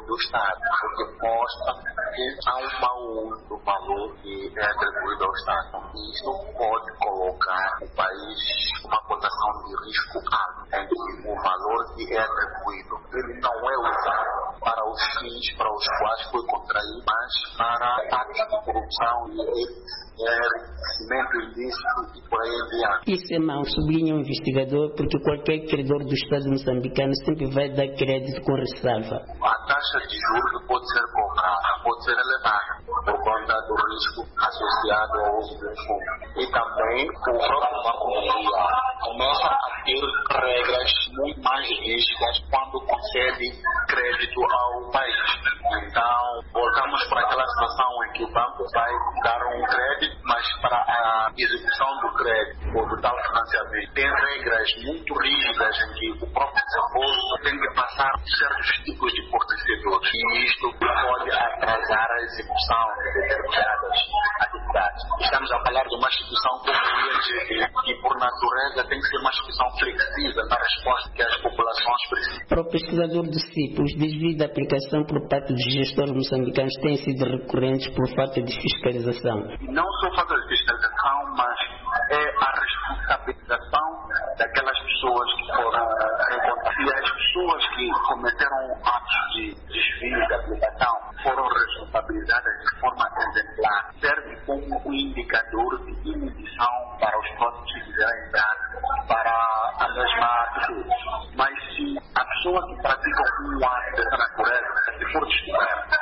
do Estado, o que mostra que há um mau uso do valor que é atribuído ao Estado. E isso pode colocar o país numa cotação de risco alto, em que o valor que é atribuído ele não é usado para os fins para os quais foi contraído, mas para atos de corrupção e enriquecimento ilícito e por aí adiante. Isso é mau, sublinha o investigador, porque qualquer credor do Estado moçambicano sempre vai dar crédito com ressalva. A taxa de juros pode ser cobrada, pode ser elevada por conta do risco associado ao uso do fundo. E também o próprio Banco Mundial começa a ter regras muito mais rígidas quando concede crédito ao país. Então, voltamos para aquela situação em que o banco vai dar um crédito, mas para a execução do crédito ou do tal financiamento tem regras muito rígidas em que o próprio desembolso tem que passar certos tipos de fornecedores. E isto pode atrasar a execução de determinadas atividades. Estamos a falar de uma instituição como o I N G D, que por natureza tem que ser uma instituição flexível na resposta que as populações precisam. Para o pesquisador do C I P, os desvios da aplicação por parte dos gestores moçambicanos têm sido recorrentes por falta de fiscalização. Não só falta de fiscalização, mas é a responsabilização daquelas pessoas que foram encontradas. E as pessoas que cometeram atos de desvio da aplicação foram responsabilizadas de forma exemplar. Serve como um indicador de inibição para os próximos que quiserem entrar para a mesma pessoa. Mas se a pessoa que pratica um ato dessa natureza, se for descoberta,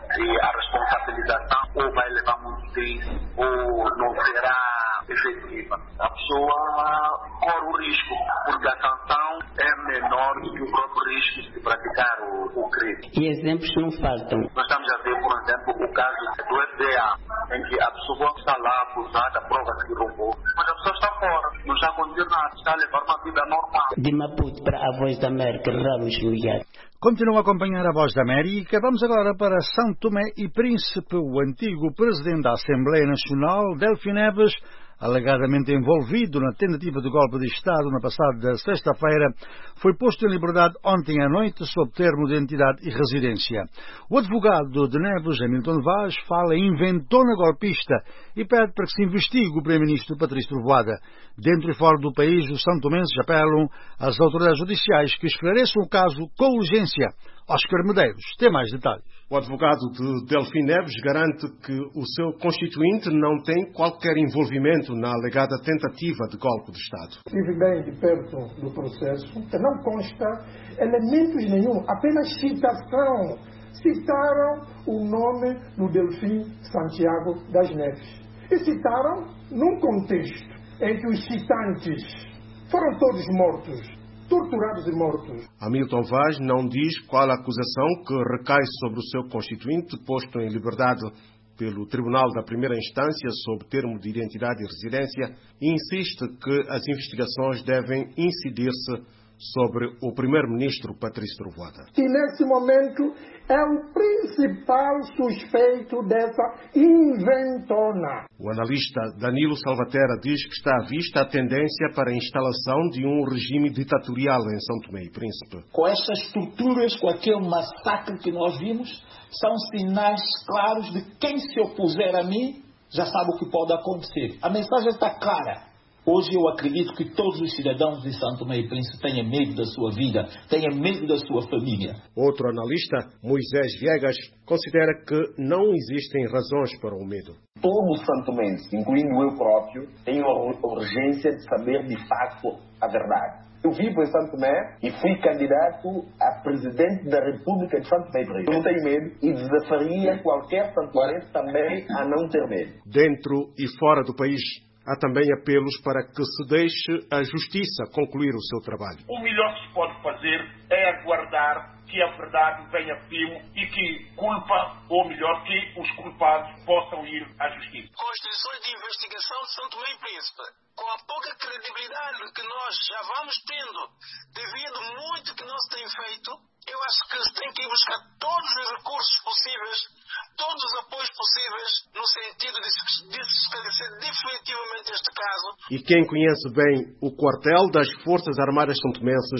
e a responsabilização ou vai levar muito tempo ou não será efetiva, a pessoa corre o risco, porque a sanção é menor do que o próprio risco de praticar o, o crime. E exemplos não faltam. Nós estamos a ver, por exemplo, o caso do F D A, em que a pessoa está lá acusada, prova que roubou, mas a pessoa está fora, não está a conduzir nada, está a levar uma vida normal. De Maputo para a Voz da América, Ramos Julián. Continua a acompanhar a Voz da América. Vamos agora para São Tomé e Príncipe. O antigo presidente da Assembleia Nacional, Delfim Neves, alegadamente envolvido na tentativa de golpe de Estado na passada sexta-feira, foi posto em liberdade ontem à noite sob termo de identidade e residência. O advogado de Neves, Hamilton Vaz, fala em inventona golpista e pede para que se investigue o primeiro-ministro Patrício Trovoada. Dentro e fora do país, os santomenses apelam às autoridades judiciais que esclareçam o caso com urgência. Oscar Medeiros tem mais detalhes. O advogado de Delfim Neves garante que o seu constituinte não tem qualquer envolvimento na alegada tentativa de golpe de Estado. Estive bem de perto do processo, que não consta elementos nenhum, apenas citação. Citaram o nome do Delfim Santiago das Neves. E citaram num contexto em que os citantes foram todos mortos, torturados e mortos. Hamilton Vaz não diz qual a acusação que recai sobre o seu constituinte, posto em liberdade pelo Tribunal da Primeira Instância sob termo de identidade e residência, e insiste que as investigações devem incidir-se sobre o primeiro-ministro Patrício Trovoada. Que nesse momento é o principal suspeito dessa inventona. O analista Danilo Salvatera diz que está à vista a tendência para a instalação de um regime ditatorial em São Tomé e Príncipe. Com essas estruturas, com aquele massacre que nós vimos, são sinais claros de quem se opuser a mim já sabe o que pode acontecer. A mensagem está clara. Hoje eu acredito que todos os cidadãos de São Tomé e Príncipe tenham medo da sua vida, tenham medo da sua família. Outro analista, Moisés Viegas, considera que não existem razões para o medo. Todo santomense, incluindo eu próprio, tem a urgência de saber de facto a verdade. Eu vivo em São Tomé e fui candidato a presidente da República de São Tomé e Príncipe. Eu não tenho medo e desafiaria qualquer santomense também a não ter medo. Dentro e fora do país, há também apelos para que se deixe a justiça concluir o seu trabalho. O melhor que se pode fazer é aguardar que a verdade venha firme e que culpa, ou melhor, que os culpados possam ir à justiça. Com as instituições de investigação de São Tomé e Príncipe, com a pouca credibilidade que nós já vamos tendo, devido muito que não se tem feito, eu acho que se tem que ir buscar todos os recursos possíveis, todos os apoios possíveis, no sentido de se esclarecer definitivamente este caso. E quem conhece bem o quartel das Forças Armadas santomenses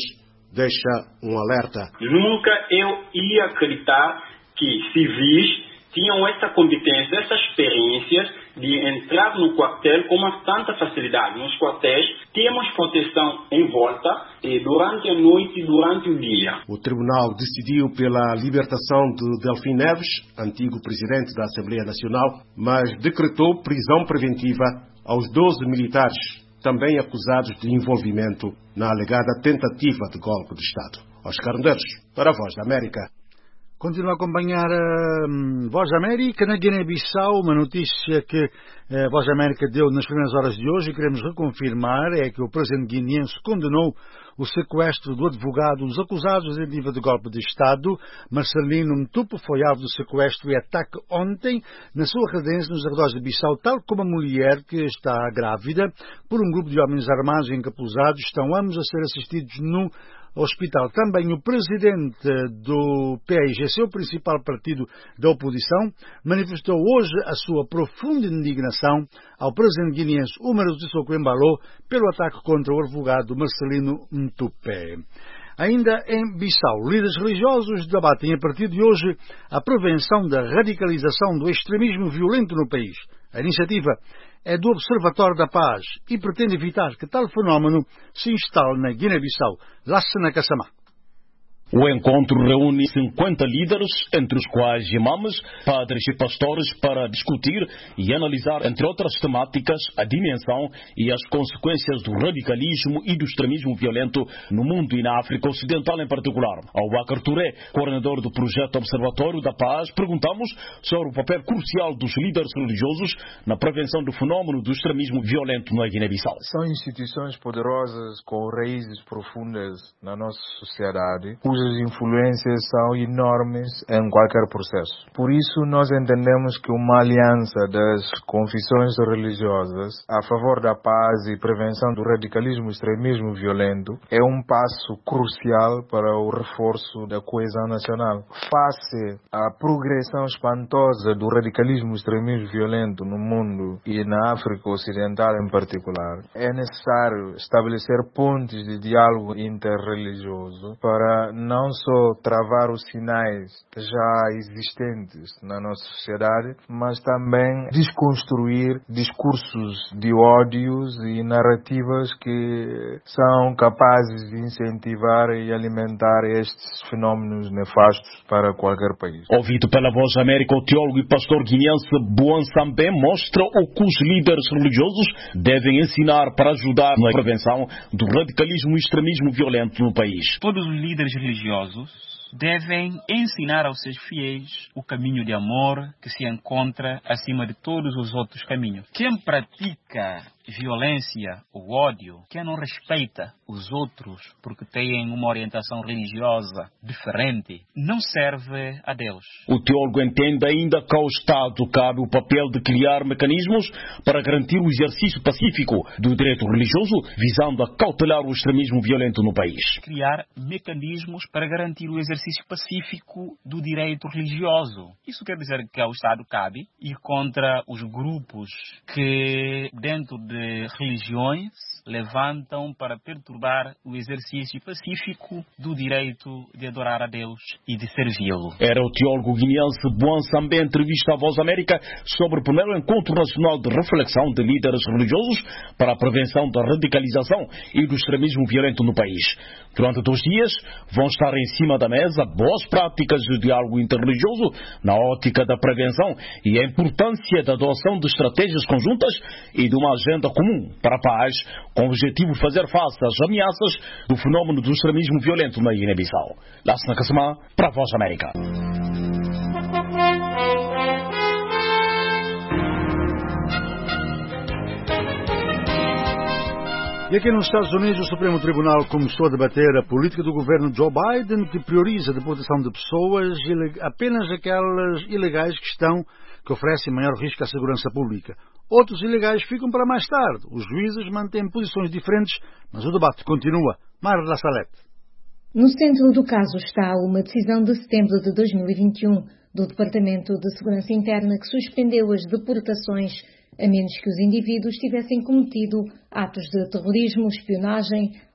deixa um alerta. Nunca eu ia acreditar que civis tinham essa competência, essa experiência de entrar no quartel com uma tanta facilidade. Nos quartéis temos proteção em volta e durante a noite e durante o dia. O tribunal decidiu pela libertação de Delfim Neves, antigo presidente da Assembleia Nacional, mas decretou prisão preventiva aos doze militares, também acusados de envolvimento na alegada tentativa de golpe de Estado. Oscar Medeiros, para a Voz da América. Continua a acompanhar a um, Voz da América. Na Guiné-Bissau, uma notícia que a Voz da América deu nas primeiras horas de hoje e queremos reconfirmar é que o presidente guineense condenou o sequestro do advogado dos acusados de tentativa de golpe de Estado. Marcelino Mtupo foi alvo do sequestro e ataque ontem na sua residência nos arredores de Bissau, tal como a mulher que está grávida por um grupo de homens armados e encapuzados. Estão ambos a ser assistidos no hospital. Também o presidente do P A I G C, o principal partido da oposição, manifestou hoje a sua profunda indignação ao presidente guineense Umaro Sissoko Embalo pelo ataque contra o advogado Marcelino Mtupé. Ainda em Bissau, líderes religiosos debatem a partir de hoje a prevenção da radicalização do extremismo violento no país. A iniciativa é do Observatório da Paz e pretende evitar que tal fenómeno se instale na Guiné-Bissau. Lassana Kassamá. O encontro reúne cinquenta líderes, entre os quais imãs, padres e pastores, para discutir e analisar, entre outras temáticas, a dimensão e as consequências do radicalismo e do extremismo violento no mundo e na África Ocidental em particular. Ao Bakar Touré, coordenador do projeto Observatório da Paz, perguntamos sobre o papel crucial dos líderes religiosos na prevenção do fenómeno do extremismo violento na Guiné-Bissau. São instituições poderosas com raízes profundas na nossa sociedade, cujas influências são enormes em qualquer processo. Por isso, nós entendemos que uma aliança das confissões religiosas a favor da paz e prevenção do radicalismo e extremismo violento é um passo crucial para o reforço da coesão nacional. Face à progressão espantosa do radicalismo e extremismo violento no mundo e na África Ocidental em particular, é necessário estabelecer pontes de diálogo interreligioso para não só travar os sinais já existentes na nossa sociedade, mas também desconstruir discursos de ódios e narrativas que são capazes de incentivar e alimentar estes fenómenos nefastos para qualquer país. Ouvido pela Voz da América, o teólogo e pastor guineense Boan Sambé mostra o que os líderes religiosos devem ensinar para ajudar na prevenção do radicalismo e extremismo violento no país. Todos os líderes religiosos devem ensinar aos seus fiéis o caminho de amor que se encontra acima de todos os outros caminhos. Quem pratica violência ou ódio, quem não respeita os outros porque têm uma orientação religiosa diferente, não serve a Deus. O teólogo entende ainda que ao Estado cabe o papel de criar mecanismos para garantir o exercício pacífico do direito religioso, visando a cautelar o extremismo violento no país. Criar mecanismos para garantir o exercício pacífico do direito religioso. Isso quer dizer que ao Estado cabe ir contra os grupos que, dentro de religiões, levantam para perturbar o exercício pacífico do direito de adorar a Deus e de servi-lo. Era o teólogo guineense Boan Sambé, entrevista à Voz América sobre o primeiro encontro nacional de reflexão de líderes religiosos para a prevenção da radicalização e do extremismo violento no país. Durante dois dias vão estar em cima da mesa boas práticas de diálogo interreligioso na ótica da prevenção e a importância da adoção de estratégias conjuntas e de uma agenda comum para a paz, com o objetivo de fazer face às ameaças do fenómeno do extremismo violento na Guiné-Bissau. Lassana Kassamá, para a Voz da América. E aqui nos Estados Unidos, o Supremo Tribunal começou a debater a política do governo Joe Biden, que prioriza a deportação de pessoas, apenas aquelas ilegais que estão, que oferecem maior risco à segurança pública. Outros ilegais ficam para mais tarde. Os juízes mantêm posições diferentes, mas o debate continua. Mara La Salette. No centro do caso está uma decisão de setembro de dois mil e vinte e um do Departamento de Segurança Interna que suspendeu as deportações a menos que os indivíduos tivessem cometido atos de terrorismo, espionagem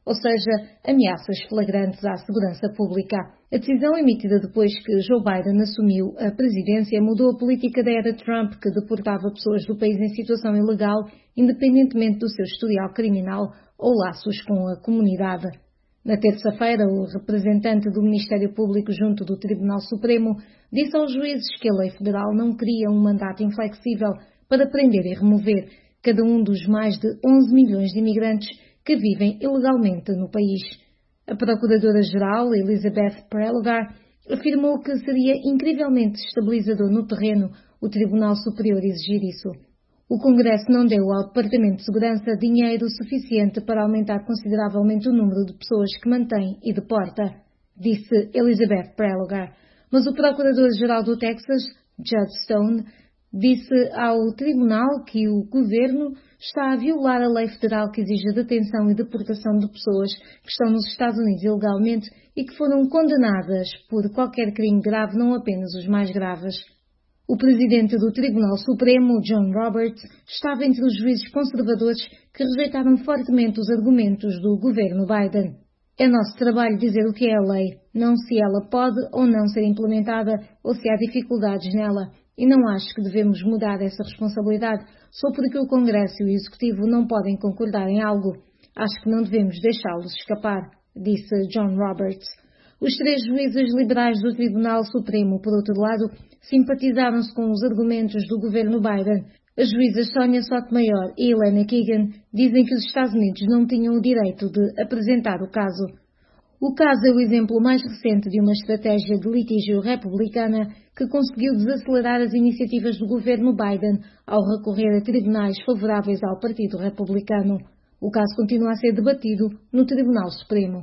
ou seja, ameaças flagrantes à segurança pública. A decisão emitida depois que Joe Biden assumiu a presidência mudou a política da era Trump, que deportava pessoas do país em situação ilegal, independentemente do seu historial criminal ou laços com a comunidade. Na terça-feira, o representante do Ministério Público junto do Tribunal Supremo disse aos juízes que a lei federal não cria um mandato inflexível para prender e remover cada um dos mais de onze milhões de imigrantes que vivem ilegalmente no país. A Procuradora-Geral, Elizabeth Prelogar, afirmou que seria incrivelmente estabilizador no terreno o Tribunal Superior exigir isso. O Congresso não deu ao Departamento de Segurança dinheiro suficiente para aumentar consideravelmente o número de pessoas que mantém e deporta, disse Elizabeth Prelogar. Mas o Procurador-Geral do Texas, Judd Stone, disse ao Tribunal que o Governo está a violar a lei federal que exige a detenção e deportação de pessoas que estão nos Estados Unidos ilegalmente e que foram condenadas por qualquer crime grave, não apenas os mais graves. O presidente do Tribunal Supremo, John Roberts, estava entre os juízes conservadores que rejeitaram fortemente os argumentos do governo Biden. É nosso trabalho dizer o que é a lei, não se ela pode ou não ser implementada ou se há dificuldades nela. E não acho que devemos mudar essa responsabilidade só porque o Congresso e o Executivo não podem concordar em algo. Acho que não devemos deixá-los escapar, disse John Roberts. Os três juízes liberais do Tribunal Supremo, por outro lado, simpatizaram-se com os argumentos do governo Biden. As juízas Sonia Sotomayor e Elena Kagan dizem que os Estados Unidos não tinham o direito de apresentar o caso. O caso é o exemplo mais recente de uma estratégia de litígio republicana que conseguiu desacelerar as iniciativas do governo Biden ao recorrer a tribunais favoráveis ao Partido Republicano. O caso continua a ser debatido no Tribunal Supremo.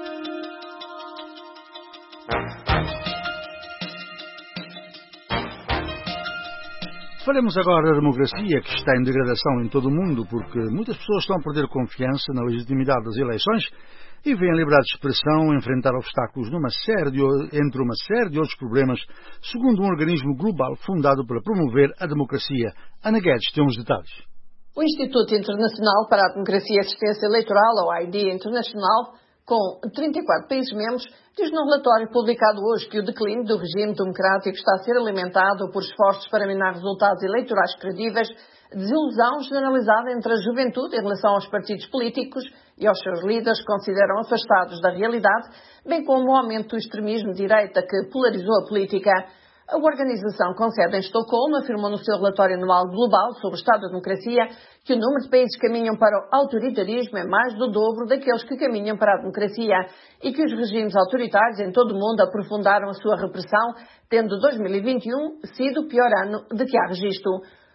Falemos agora da democracia, que está em degradação em todo o mundo, porque muitas pessoas estão a perder confiança na legitimidade das eleições e veem a liberdade de expressão enfrentar obstáculos numa série de, entre uma série de outros problemas, segundo um organismo global fundado para promover a democracia. Ana Guedes tem uns detalhes. O Instituto Internacional para a Democracia e Assistência Eleitoral, ou I D A Internacional, com trinta e quatro países membros, diz no relatório publicado hoje que o declínio do regime democrático está a ser alimentado por esforços para minar resultados eleitorais credíveis, desilusão generalizada entre a juventude em relação aos partidos políticos e aos seus líderes que consideram afastados da realidade, bem como o aumento do extremismo de direita que polarizou a política. A organização com sede em Estocolmo afirmou no seu relatório anual global sobre o estado da democracia que o número de países que caminham para o autoritarismo é mais do dobro daqueles que caminham para a democracia e que os regimes autoritários em todo o mundo aprofundaram a sua repressão, tendo dois mil e vinte e um sido o pior ano de que há registro.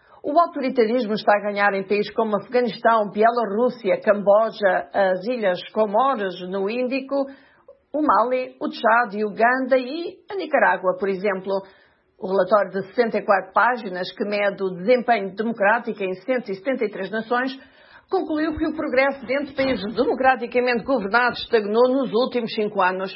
O autoritarismo está a ganhar em países como Afeganistão, Bielorrússia, Camboja, as Ilhas Comores no Índico, o Mali, o Tchad, Uganda e a Nicarágua, por exemplo. O relatório de sessenta e quatro páginas, que mede o desempenho democrático em cento e setenta e três nações, concluiu que o progresso dentro de países democraticamente governados estagnou nos últimos cinco anos.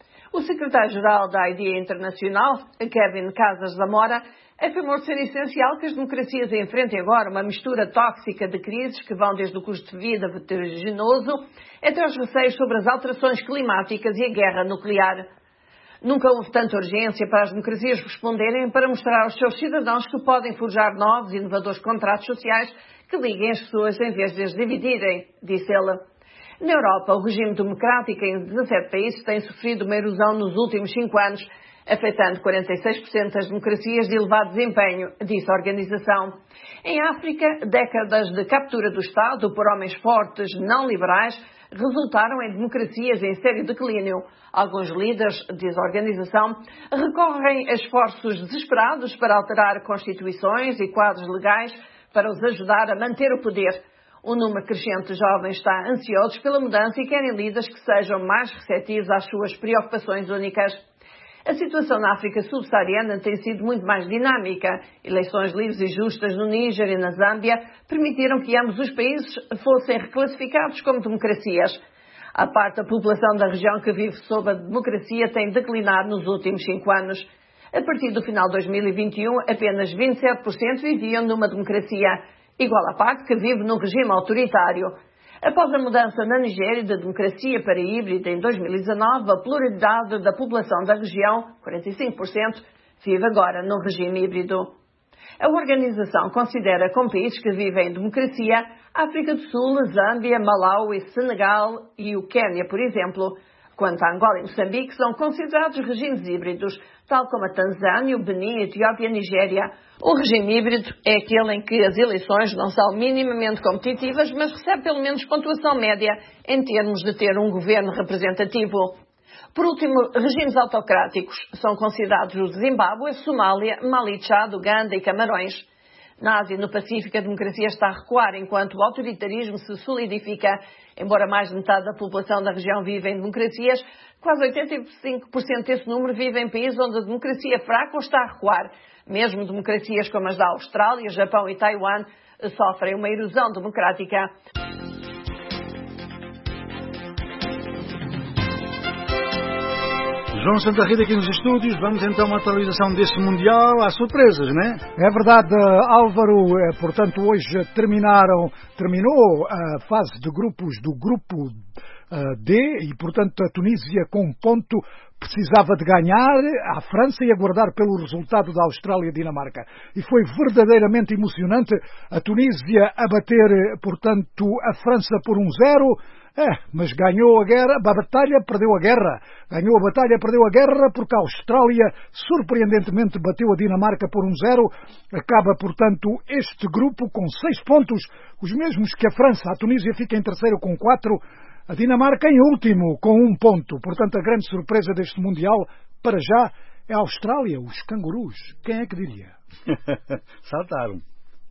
O secretário-geral da I D A Internacional, Kevin Casas Zamora, afirmou ser essencial que as democracias enfrentem agora uma mistura tóxica de crises que vão desde o custo de vida vertiginoso até os receios sobre as alterações climáticas e a guerra nuclear. Nunca houve tanta urgência para as democracias responderem para mostrar aos seus cidadãos que podem forjar novos e inovadores contratos sociais que liguem as pessoas em vez de as dividirem, disse ele. Na Europa, o regime democrático em dezassete países tem sofrido uma erosão nos últimos cinco anos, afetando quarenta e seis por cento das democracias de elevado desempenho, disse a organização. Em África, décadas de captura do Estado por homens fortes não liberais resultaram em democracias em sério declínio. Alguns líderes, diz a organização, recorrem a esforços desesperados para alterar constituições e quadros legais para os ajudar a manter o poder. Um número crescente de jovens está ansiosos pela mudança e querem líderes que sejam mais receptivos às suas preocupações únicas. A situação na África subsaariana tem sido muito mais dinâmica. Eleições livres e justas no Níger e na Zâmbia permitiram que ambos os países fossem reclassificados como democracias. A parte da população da região que vive sob a democracia tem declinado nos últimos cinco anos. A partir do final de dois mil e vinte e um, apenas vinte e sete por cento viviam numa democracia, igual à parte que vive num regime autoritário. Após a mudança na Nigéria de democracia para híbrida em dois mil e dezanove, a pluralidade da população da região, quarenta e cinco por cento, vive agora no regime híbrido. A organização considera como países que vivem em democracia a África do Sul, Zâmbia, Malawi, Senegal e o Quênia, por exemplo. Quanto a Angola e Moçambique, são considerados regimes híbridos, tal como a Tanzânia, o Benin, a Etiópia e a Nigéria. O regime híbrido é aquele em que as eleições não são minimamente competitivas, mas recebe pelo menos pontuação média em termos de ter um governo representativo. Por último, regimes autocráticos são considerados o Zimbábue, Somália, Mali, Chad, Uganda e Camarões. Na Ásia e no Pacífico, a democracia está a recuar, enquanto o autoritarismo se solidifica. Embora mais de metade da população da região vive em democracias, quase oitenta e cinco por cento desse número vive em países onde a democracia é fraca ou está a recuar. Mesmo democracias como as da Austrália, Japão e Taiwan sofrem uma erosão democrática. João Santa Rita aqui nos estúdios. Vamos então a uma atualização desse Mundial. Há surpresas, não é? É verdade, Álvaro. Portanto, hoje terminaram, terminou a fase de grupos do grupo D e, portanto, a Tunísia com um ponto precisava de ganhar à França e aguardar pelo resultado da Austrália e Dinamarca. E foi verdadeiramente emocionante a Tunísia a bater, portanto, a França por um zero. É, mas ganhou a guerra, a batalha, perdeu a guerra. Ganhou a batalha, perdeu a guerra, porque a Austrália, surpreendentemente, bateu a Dinamarca por um zero. Acaba, portanto, este grupo com seis pontos, os mesmos que a França. A Tunísia fica em terceiro com quatro, a Dinamarca em último com um ponto. Portanto, a grande surpresa deste Mundial, para já, é a Austrália, os cangurus. Quem é que diria? Saltaram.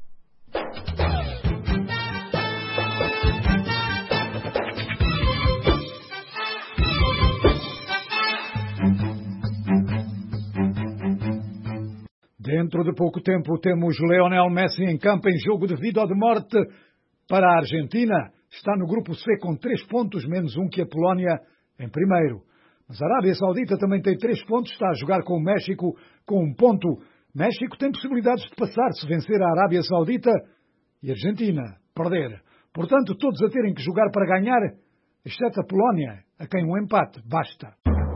Dentro de pouco tempo temos Lionel Messi em campo em jogo de vida ou de morte para a Argentina. Está no grupo C com três pontos, menos um que a Polónia em primeiro. Mas a Arábia Saudita também tem três pontos, está a jogar com o México com um ponto. México tem possibilidades de passar se vencer a Arábia Saudita e a Argentina perder. Portanto, todos a terem que jogar para ganhar, exceto a Polónia, a quem um empate basta.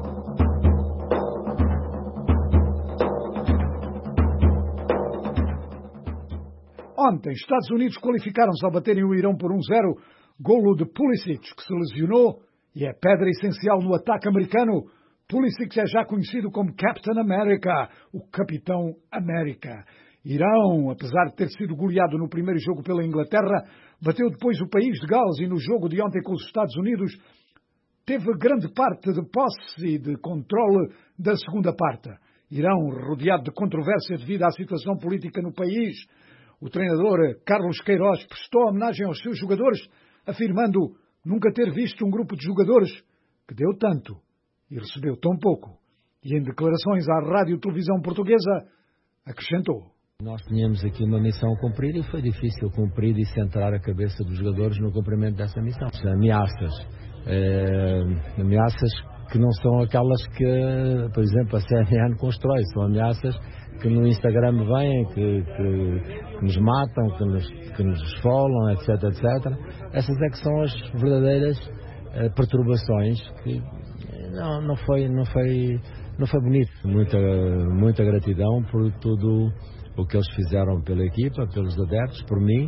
Ontem, Estados Unidos qualificaram-se ao baterem o Irão por um zero, golo de Pulisic, que se lesionou e é pedra essencial no ataque americano. Pulisic é já conhecido como Captain America, o Capitão América. Irão, apesar de ter sido goleado no primeiro jogo pela Inglaterra, bateu depois o país de Gales e no jogo de ontem com os Estados Unidos teve grande parte de posse e de controle da segunda parte. Irão, rodeado de controvérsia devido à situação política no país. O treinador Carlos Queiroz prestou homenagem aos seus jogadores, afirmando nunca ter visto um grupo de jogadores que deu tanto e recebeu tão pouco. E em declarações à Rádio Televisão Portuguesa, acrescentou: nós tínhamos aqui uma missão a cumprir e foi difícil cumprir e centrar a cabeça dos jogadores no cumprimento dessa missão. Ameaças. É, ameaças que não são aquelas que, por exemplo, a C N N constrói. São ameaças que no Instagram vêm, que, que, que nos matam, que nos, que nos esfolam, etc, etcétera. Essas é que são as verdadeiras uh, perturbações que não, não, foi, não, foi, não foi bonito. Muita, muita gratidão por tudo o que eles fizeram pela equipa, pelos adeptos, por mim,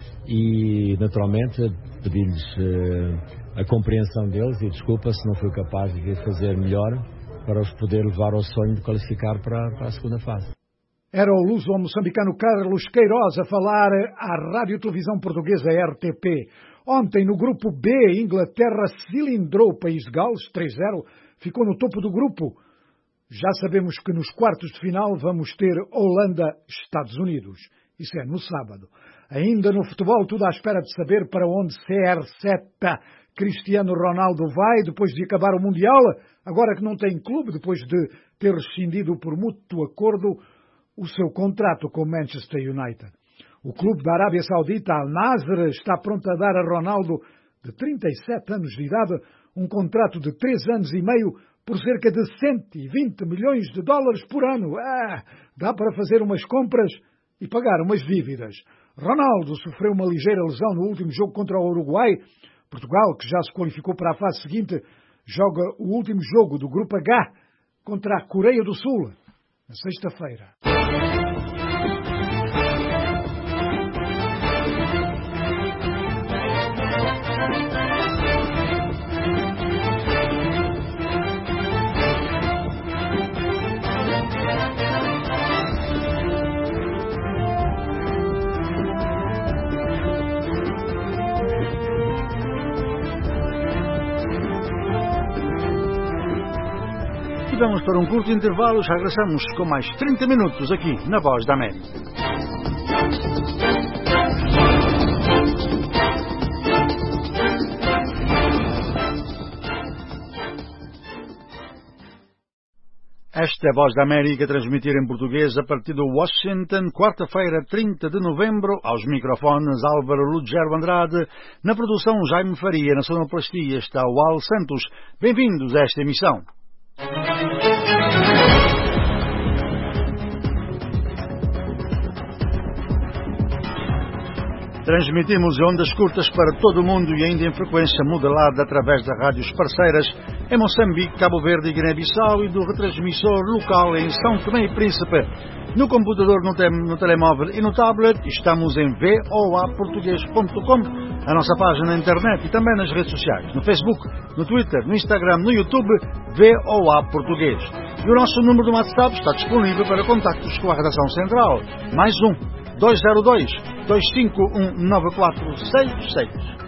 e naturalmente pedir-lhes uh, a compreensão deles e desculpa se não fui capaz de fazer melhor para os poder levar ao sonho de qualificar para, para a segunda fase. Era o luso-moçambicano Carlos Queiroz a falar à Rádio Televisão Portuguesa R T P. Ontem, no grupo B, Inglaterra cilindrou o país de Gales, três zero, ficou no topo do grupo. Já sabemos que nos quartos de final vamos ter Holanda-Estados Unidos. Isso é no sábado. Ainda no futebol, tudo à espera de saber para onde C R sete Cristiano Ronaldo vai depois de acabar o Mundial, agora que não tem clube, depois de ter rescindido por mútuo acordo o seu contrato com o Manchester United. O clube da Arábia Saudita, Al Nassr, está pronto a dar a Ronaldo, de trinta e sete anos de idade, um contrato de três anos e meio por cerca de cento e vinte milhões de dólares por ano. Ah, dá para fazer umas compras e pagar umas dívidas. Ronaldo sofreu uma ligeira lesão no último jogo contra o Uruguai, Portugal, que já se qualificou para a fase seguinte, joga o último jogo do Grupo H contra a Coreia do Sul, na sexta-feira. Vamos para um curto intervalo, já regressamos com mais trinta minutos aqui na Voz da América. Esta é a Voz da América, transmitir em português a partir de Washington, quarta-feira, trinta de novembro, aos microfones Álvaro Lugero Andrade, na produção Jaime Faria, na sonoplastia está o Al Santos. Bem-vindos a esta emissão. Transmitimos ondas curtas para todo o mundo e ainda em frequência modulada através de rádios parceiras em Moçambique, Cabo Verde e Guiné-Bissau e do retransmissor local em São Tomé e Príncipe. No computador, no, te no telemóvel e no tablet, estamos em v o a português ponto com, a nossa página na internet e também nas redes sociais, no Facebook, no Twitter, no Instagram, no YouTube, V O A Português. E o nosso número do WhatsApp está disponível para contactos com a redação central. Mais um. dois zero dois, dois cinco um, nove quatro seis seis.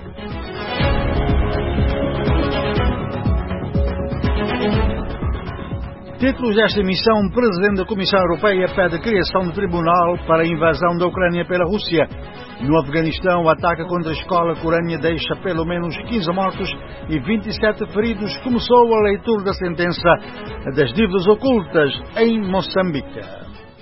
Títulos desta emissão: o Presidente da Comissão Europeia pede a criação de tribunal para a invasão da Ucrânia pela Rússia. No Afeganistão, o ataque contra a escola corânia deixa pelo menos quinze mortos e vinte e sete feridos. Começou a leitura da sentença das dívidas ocultas em Moçambique.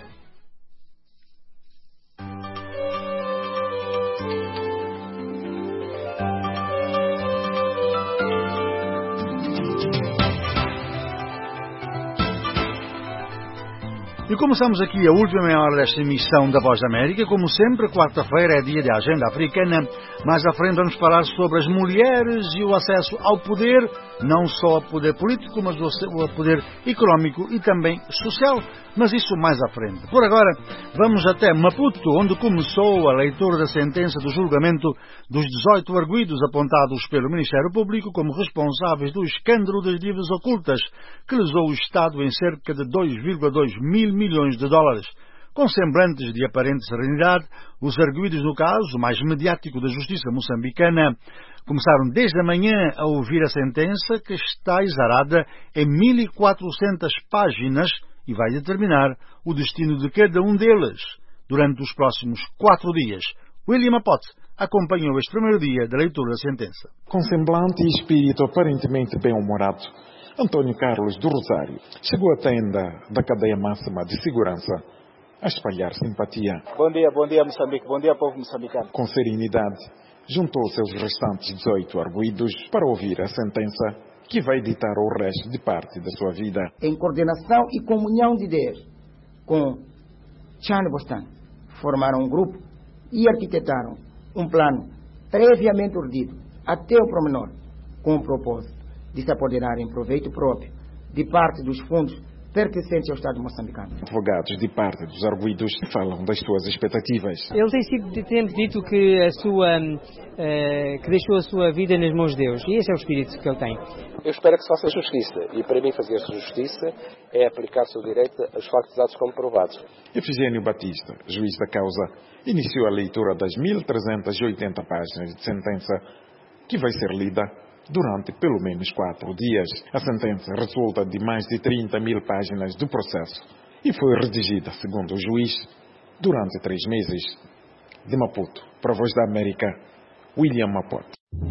E começamos aqui a última meia hora desta emissão da Voz da América. Como sempre, quarta-feira é dia de agenda africana. Mais à frente vamos falar sobre as mulheres e o acesso ao poder, não só ao poder político, mas ao poder económico e também social. Mas isso mais à frente. Por agora, vamos até Maputo, onde começou a leitura da sentença do julgamento dos dezoito arguidos apontados pelo Ministério Público como responsáveis do escândalo das dívidas ocultas, que lesou o Estado em cerca de dois vírgula dois mil milhões de dólares. Com semblantes de aparente serenidade, os arguidos no caso, mais mediático da justiça moçambicana, começaram desde a manhã a ouvir a sentença, que está exarada em mil e quatrocentas páginas e vai determinar o destino de cada um deles durante os próximos quatro dias. William Apote acompanhou este primeiro dia da leitura da sentença. Com semblante e espírito aparentemente bem-humorado, Antônio Carlos do Rosário chegou à tenda da cadeia máxima de segurança a espalhar simpatia. Bom dia, bom dia Moçambique, bom dia povo moçambicano. Com serenidade, juntou-se aos restantes dezoito arguidos para ouvir a sentença que vai ditar o resto de parte da sua vida. Em coordenação e comunhão de ideias com Chane Bostan, formaram um grupo e arquitetaram um plano previamente urdido até o pormenor, com o propósito de se apoderar em proveito próprio de parte dos fundos pertencentes ao Estado moçambicano. Advogados de parte dos arguidos falam das suas expectativas. Eles têm sido sempre dito que, a sua, uh, que deixou a sua vida nas mãos de Deus, e esse é o espírito que ele tem. Eu espero que se faça justiça, e para mim fazer justiça é aplicar-se o direito aos factos dados como provados. Efigênio Batista, juiz da causa, iniciou a leitura das mil trezentas e oitenta páginas de sentença que vai ser lida durante pelo menos quatro dias. A sentença resulta de mais de trinta mil páginas do processo e foi redigida, segundo o juiz, durante três meses. De Maputo, para a Voz da América, William Apote.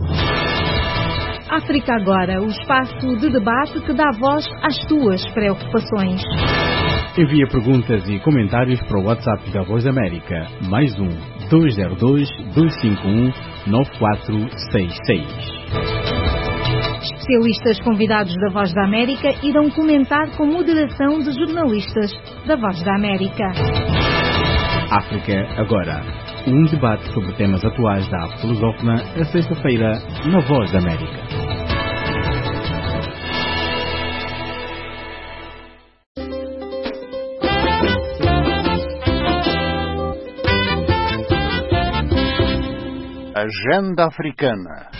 África Agora, o espaço de debate que dá voz às tuas preocupações. Envia perguntas e comentários para o WhatsApp da Voz da América, mais um, dois zero dois, dois cinco um, nove quatro seis seis. Especialistas convidados da Voz da América irão comentar com moderação de jornalistas da Voz da América. África Agora. Um debate sobre temas atuais da arte lusófona, a sexta-feira, na Voz da América. Agenda Africana.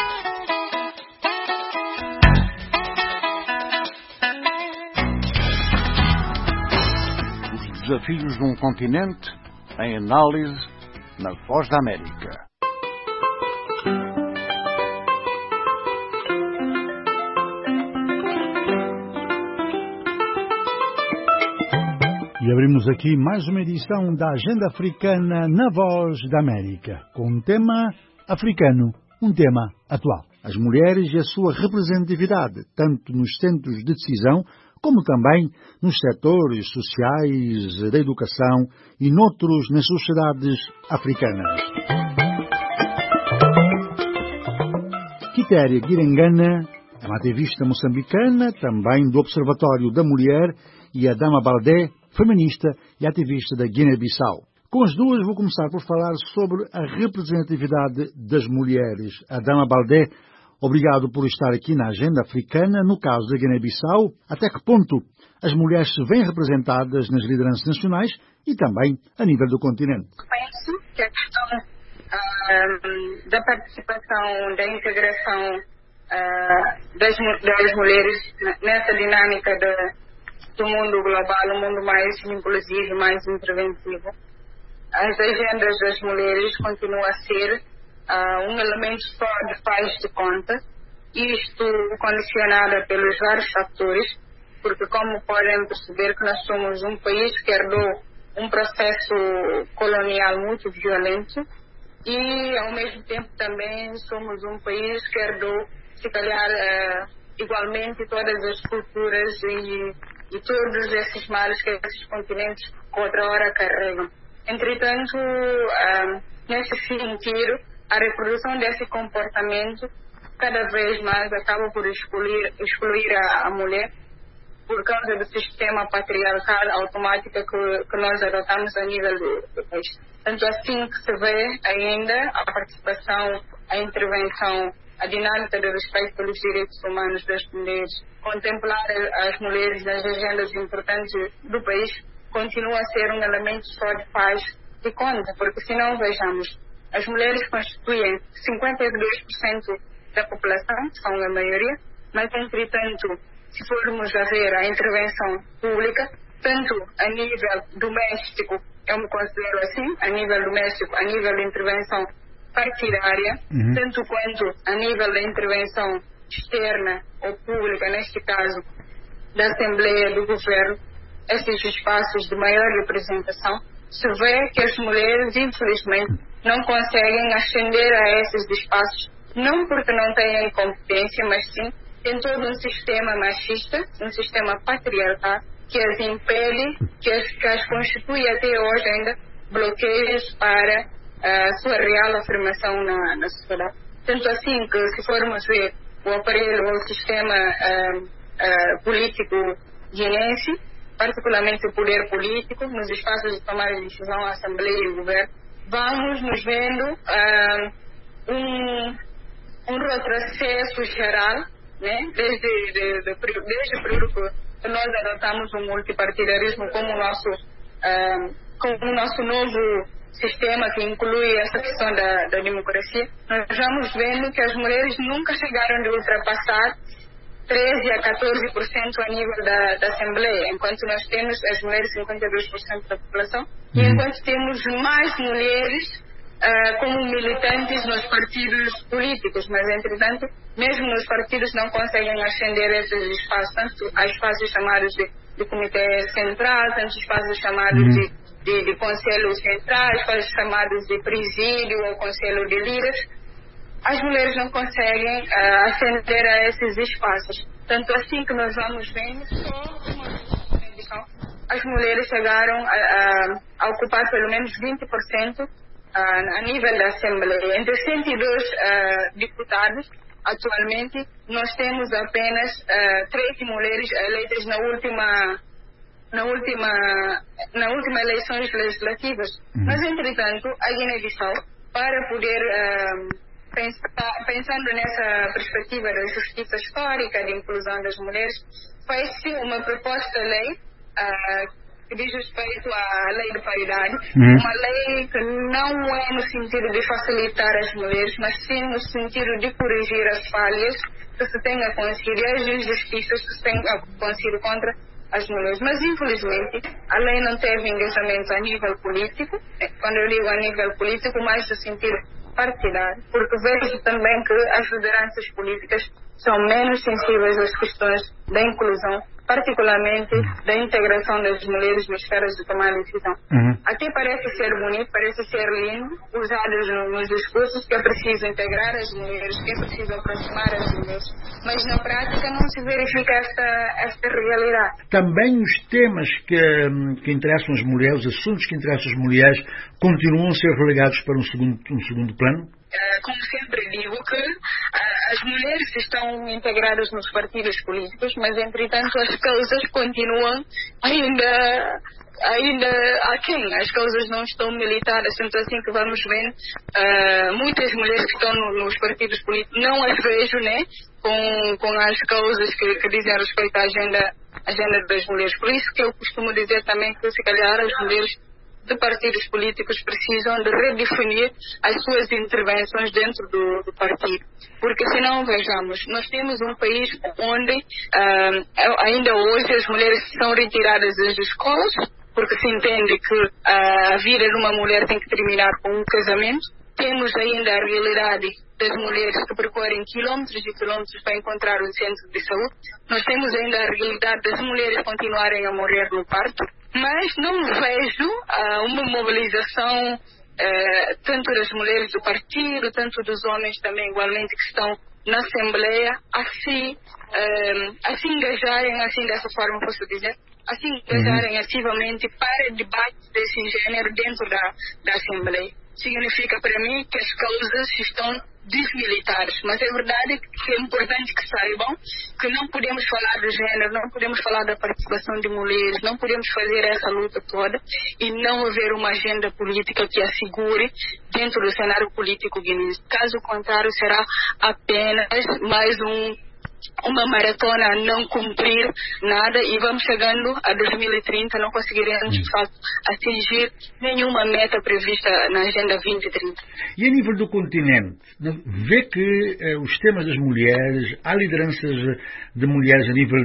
Os desafios de um continente em análise na Voz da América. E abrimos aqui mais uma edição da Agenda Africana na Voz da América, com um tema africano, um tema atual. As mulheres e a sua representatividade, tanto nos centros de decisão, como também nos setores sociais, da educação e noutros nas sociedades africanas. Quitéria Guirengana é uma ativista moçambicana, também do Observatório da Mulher, e a Dama Baldé, feminista e ativista da Guiné-Bissau. Com as duas vou começar por falar sobre a representatividade das mulheres. A Dama Baldé, obrigado por estar aqui na Agenda Africana. No caso da Guiné-Bissau, até que ponto as mulheres se veem representadas nas lideranças nacionais e também a nível do continente? Penso que a questão uh, da participação, da integração uh, das, das mulheres nessa dinâmica de, do mundo global, um mundo mais inclusivo, mais interventivo, as agendas das mulheres continuam a ser Uh, um elemento só de faz de conta, isto condicionado pelos vários fatores, porque como podem perceber que nós somos um país que herdou um processo colonial muito violento e ao mesmo tempo também somos um país que herdou, se calhar, uh, igualmente todas as culturas e, e todos esses males que esses continentes outra hora carregam. Entretanto, uh, nesse sentido, a reprodução desse comportamento cada vez mais acaba por excluir, excluir a, a mulher por causa do sistema patriarcal automático que, que nós adotamos a nível do, do país. Tanto assim que se vê ainda a participação, a intervenção, a dinâmica do respeito pelos direitos humanos das mulheres, contemplar as mulheres nas agendas importantes do país continua a ser um elemento só de faz de conta, porque se não vejamos, as mulheres constituem cinquenta e dois por cento da população, são a maioria, mas, entretanto, se formos a ver a intervenção pública, tanto a nível doméstico, eu me considero assim, a nível doméstico, a nível de intervenção partidária, uhum. tanto quanto a nível da intervenção externa ou pública, neste caso, da Assembleia do Governo, esses espaços de maior representação, se vê que as mulheres, infelizmente, não conseguem ascender a esses espaços, não porque não tenham competência, mas sim tem todo um sistema machista, um sistema patriarcal, que as impede, que as, que as constitui até hoje ainda bloqueios para a sua real afirmação na, na sociedade. Tanto assim que, se formos ver o aparelho ou o sistema uh, uh, político guinense, particularmente o poder político, nos espaços de tomar de decisão, a Assembleia e o Governo, vamos nos vendo uh, um, um retrocesso geral, né? desde, de, de, desde o período que nós adotamos o multipartidarismo como nosso, uh, como nosso novo sistema que inclui essa questão da, da democracia. Nós vamos vendo que as mulheres nunca chegaram de ultrapassar treze a catorze por cento a nível da, da Assembleia, enquanto nós temos as mulheres cinquenta e dois por cento da população, e enquanto temos mais mulheres uh, como militantes nos partidos políticos, mas entretanto, mesmo nos partidos não conseguem ascender esses espaços, tanto há espaços chamados de, de comitê central, tanto espaços chamados de, de, de conselho central, espaços chamados de presídio ou conselho de líderes. As mulheres não conseguem uh, ascender a esses espaços. Tanto assim que nós vamos vendo, só as mulheres chegaram a, a, a ocupar pelo menos vinte por cento uh, a nível da Assembleia. Entre cento e dois uh, deputados, atualmente, nós temos apenas uh, três mulheres eleitas na última, na última, na última eleições legislativas. Uhum. Mas, entretanto, a Guiné-Bissau, para poder, uh, pensar, pensando nessa perspectiva da justiça histórica, de inclusão das mulheres, fez-se uma proposta de lei uh, que diz respeito à lei de paridade, uhum. uma lei que não é no sentido de facilitar as mulheres, mas sim no sentido de corrigir as falhas que se tenha acontecido e as injustiças que se tenham acontecido contra as mulheres. Mas, infelizmente, a lei não teve engajamento a nível político. Quando eu digo a nível político, mais no sentido partidário, porque vejo também que as lideranças políticas são menos sensíveis às questões da inclusão, particularmente da integração das mulheres nas esferas de tomar decisão. Uhum. Até parece ser bonito, parece ser lindo, usados nos discursos que é preciso integrar as mulheres, que é preciso aproximar as mulheres, mas na prática não se verifica esta, esta realidade. Também os temas que, que interessam as mulheres, os assuntos que interessam as mulheres, continuam a ser relegados para um segundo, um segundo plano? Uh, como sempre digo que uh, as mulheres estão integradas nos partidos políticos, mas entretanto as causas continuam ainda ainda aquém. As causas não estão militadas, tanto assim que vamos ver uh, muitas mulheres que estão no, nos partidos políticos, não as vejo, né, com, com as causas que, que dizem respeito à agenda, agenda das mulheres. Por isso que eu costumo dizer também que se calhar as mulheres de partidos políticos precisam de redefinir as suas intervenções dentro do, do partido. Porque senão, vejamos, nós temos um país onde uh, ainda hoje as mulheres são retiradas das escolas, porque se entende que uh, a vida de uma mulher tem que terminar com um casamento. Temos ainda a realidade das mulheres que percorrem quilómetros e quilómetros para encontrar um centro de saúde. Nós temos ainda a realidade das mulheres continuarem a morrer no parto. Mas não vejo uh, uma mobilização uh, tanto das mulheres do partido, tanto dos homens também igualmente que estão na Assembleia, a se, uh, a se engajarem, assim dessa forma posso dizer, a se engajarem uhum. ativamente para debates desse gênero dentro da, da Assembleia. Significa para mim que as causas estão desmilitares, mas é verdade que é importante que saibam que não podemos falar do gênero, não podemos falar da participação de mulheres, não podemos fazer essa luta toda e não haver uma agenda política que assegure dentro do cenário político guineense. Caso contrário, será apenas mais um uma maratona a não cumprir nada e vamos chegando a dois mil e trinta, não conseguiremos de facto atingir nenhuma meta prevista na Agenda vinte trinta. E a nível do continente, vê que eh, os temas das mulheres, há lideranças de mulheres a nível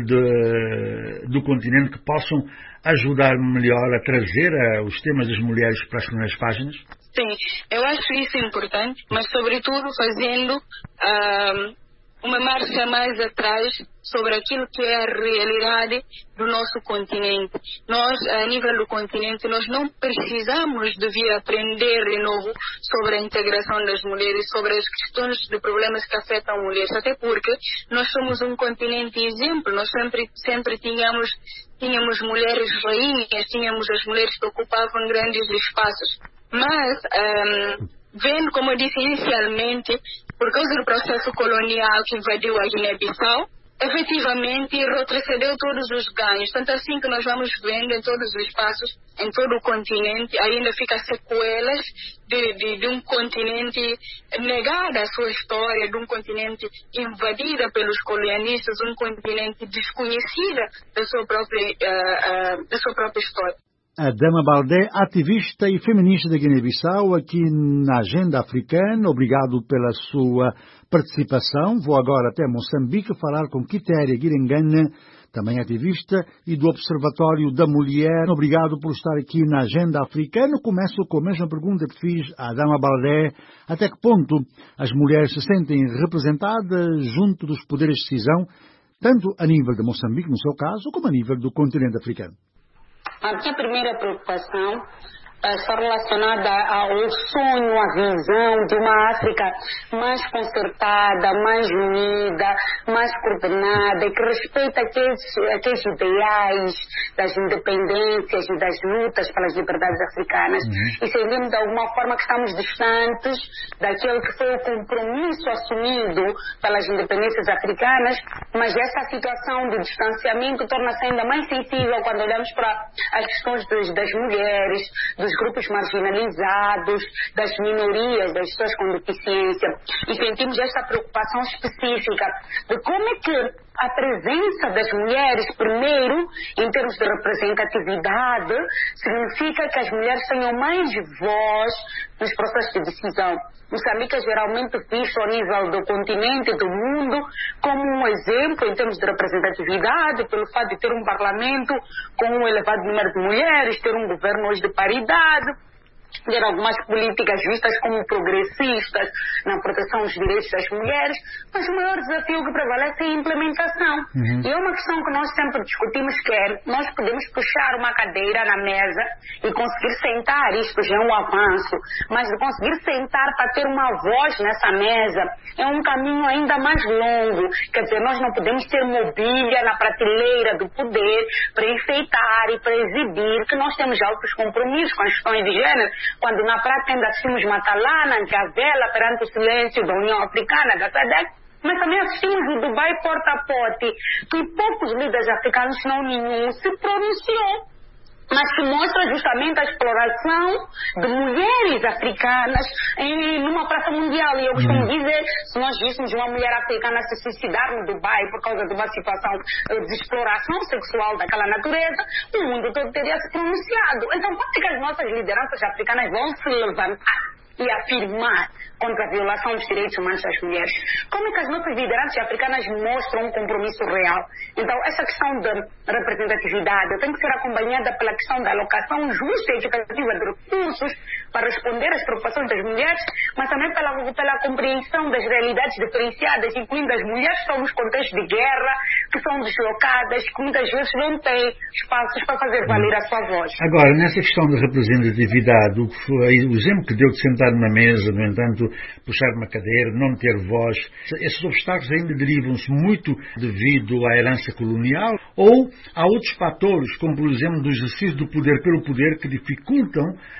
de, do continente que possam ajudar melhor a trazer eh, os temas das mulheres para as primeiras páginas? Sim, eu acho isso importante, mas sobretudo fazendo Uh, uma marcha mais atrás sobre aquilo que é a realidade do nosso continente. Nós, a nível do continente, nós não precisamos de vir aprender de novo sobre a integração das mulheres, sobre as questões de problemas que afetam mulheres, até porque nós somos um continente exemplo, nós sempre, sempre tínhamos, tínhamos mulheres rainhas, tínhamos as mulheres que ocupavam grandes espaços. Mas, um, vendo, como eu disse inicialmente, por causa do processo colonial que invadiu a Guiné-Bissau, efetivamente retrocedeu todos os ganhos. Tanto assim que nós vamos vendo em todos os espaços, em todo o continente, ainda fica sequelas de, de, de um continente negado a sua história, de um continente invadido pelos colonialistas, um continente desconhecido da sua própria, uh, uh, da sua própria história. Adama Baldé, ativista e feminista da Guiné-Bissau, aqui na Agenda Africana. Obrigado pela sua participação. Vou agora até Moçambique falar com Quitéria Guirengana, também ativista, e do Observatório da Mulher. Obrigado por estar aqui na Agenda Africana. Começo com a mesma pergunta que fiz à Adama Baldé. Até que ponto as mulheres se sentem representadas junto dos poderes de decisão, tanto a nível de Moçambique, no seu caso, como a nível do continente africano? A minha primeira preocupação está relacionada ao sonho, à visão de uma África mais concertada, mais unida, mais coordenada e que respeita aqueles, aqueles ideais das independências e das lutas pelas liberdades africanas. Uhum. E sentimos de alguma forma que estamos distantes daquele que foi o compromisso assumido pelas independências africanas, mas essa situação de distanciamento torna-se ainda mais sensível quando olhamos para as questões dos, das mulheres, dos grupos marginalizados, das minorias, das pessoas com deficiência, e sentimos esta preocupação específica de como é que a presença das mulheres, primeiro, em termos de representatividade, significa que as mulheres tenham mais voz nos processos de decisão. Moçambique é geralmente visto ao nível do continente e do mundo como um exemplo em termos de representatividade, pelo fato de ter um parlamento com um elevado número de mulheres, ter um governo hoje de paridade, ter algumas políticas vistas como progressistas na proteção dos direitos das mulheres, mas o maior desafio que prevalece é a implementação. Uhum. E é uma questão que nós sempre discutimos, que é, nós podemos puxar uma cadeira na mesa e conseguir sentar, isto já é um avanço, mas de conseguir sentar para ter uma voz nessa mesa é um caminho ainda mais longo. Quer dizer, nós não podemos ter mobília na prateleira do poder para enfeitar e para exibir que nós temos altos compromissos com as questões de gênero, quando na prática ainda assistimos Matalana, Antiavela, perante o silêncio da União Africana, da SADC, mas também assistimos o Dubai porta a porta, que poucos líderes africanos, não nenhum, se pronunciou, mas que mostra justamente a exploração de mulheres africanas em numa praça mundial. E eu costumo uhum. dizer, se nós víssemos uma mulher africana se suicidar no Dubai por causa de uma situação de exploração sexual daquela natureza, o mundo todo teria se pronunciado. Então, como é que as nossas lideranças africanas vão se levantar e afirmar contra a violação dos direitos humanos das mulheres? Como é que as nossas lideranças africanas mostram um compromisso real? Então, essa questão de representatividade tem que ser acompanhada pela questão da alocação justa e equitativa de recursos para responder às preocupações das mulheres, mas também pela, pela compreensão das realidades diferenciadas, incluindo as mulheres que estão nos contextos de guerra, que são deslocadas, que muitas vezes não têm espaços para fazer valer a sua voz. Agora, nessa questão de representatividade, o, que foi, o exemplo que deu de sentar numa mesa, no entanto, puxar uma cadeira, não ter voz, esses obstáculos ainda derivam-se muito devido à herança colonial ou há outros fatores, como por exemplo do exercício do poder pelo poder, que dificultam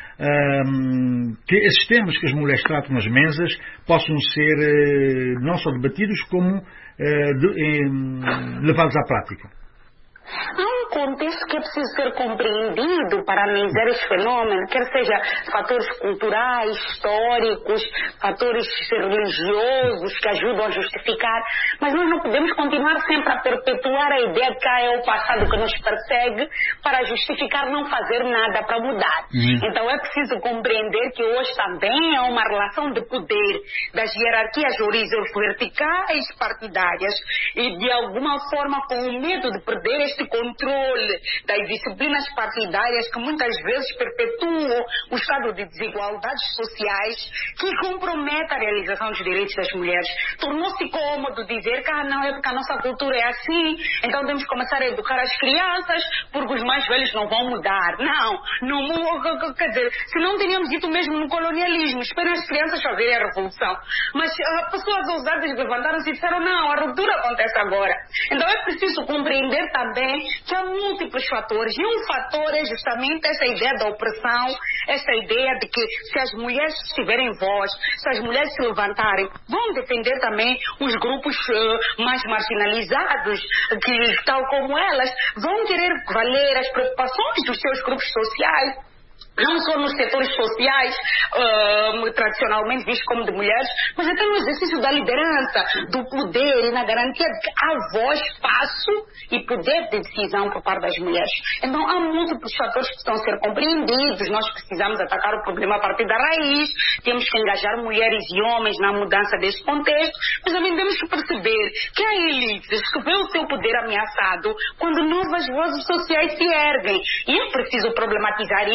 um, que esses temas que as mulheres tratam nas mesas possam ser uh, não só debatidos como uh, de, um, levados à prática. Há um contexto que é preciso ser compreendido para analisar esse fenômeno, quer seja fatores culturais, históricos, fatores religiosos que ajudam a justificar, mas nós não podemos continuar sempre a perpetuar a ideia de que é o passado que nos persegue para justificar não fazer nada para mudar. Uhum. Então é preciso compreender que hoje também há uma relação de poder das hierarquias de origens verticais partidárias e de alguma forma com o medo de perder este controle das disciplinas partidárias que muitas vezes perpetuam o estado de desigualdades sociais que compromete a realização dos direitos das mulheres. Tornou-se cômodo dizer que ah, não, é porque a nossa cultura é assim, então temos que começar a educar as crianças porque os mais velhos não vão mudar. Não, não quer dizer, se não teríamos dito mesmo no colonialismo, esperem as crianças fazerem a revolução. Mas uh, pessoas ousadas levantaram-se e disseram não, a ruptura acontece agora. Então é preciso compreender também que há múltiplos fatores, e um fator é justamente essa ideia da opressão, essa ideia de que se as mulheres tiverem voz, se as mulheres se levantarem, vão defender também os grupos uh, mais marginalizados, que tal como elas, vão querer valer as preocupações dos seus grupos sociais, não só nos setores sociais uh, tradicionalmente vistos como de mulheres, mas até no exercício da liderança, do poder e na garantia de que há voz, espaço e poder de decisão por parte das mulheres. Então há múltiplos fatores que precisam ser compreendidos. Nós precisamos atacar o problema a partir da raiz, temos que engajar mulheres e homens na mudança deste contexto, mas também temos que perceber que há elites que vêem o seu poder ameaçado quando novas vozes sociais se erguem, e é preciso problematizar isto e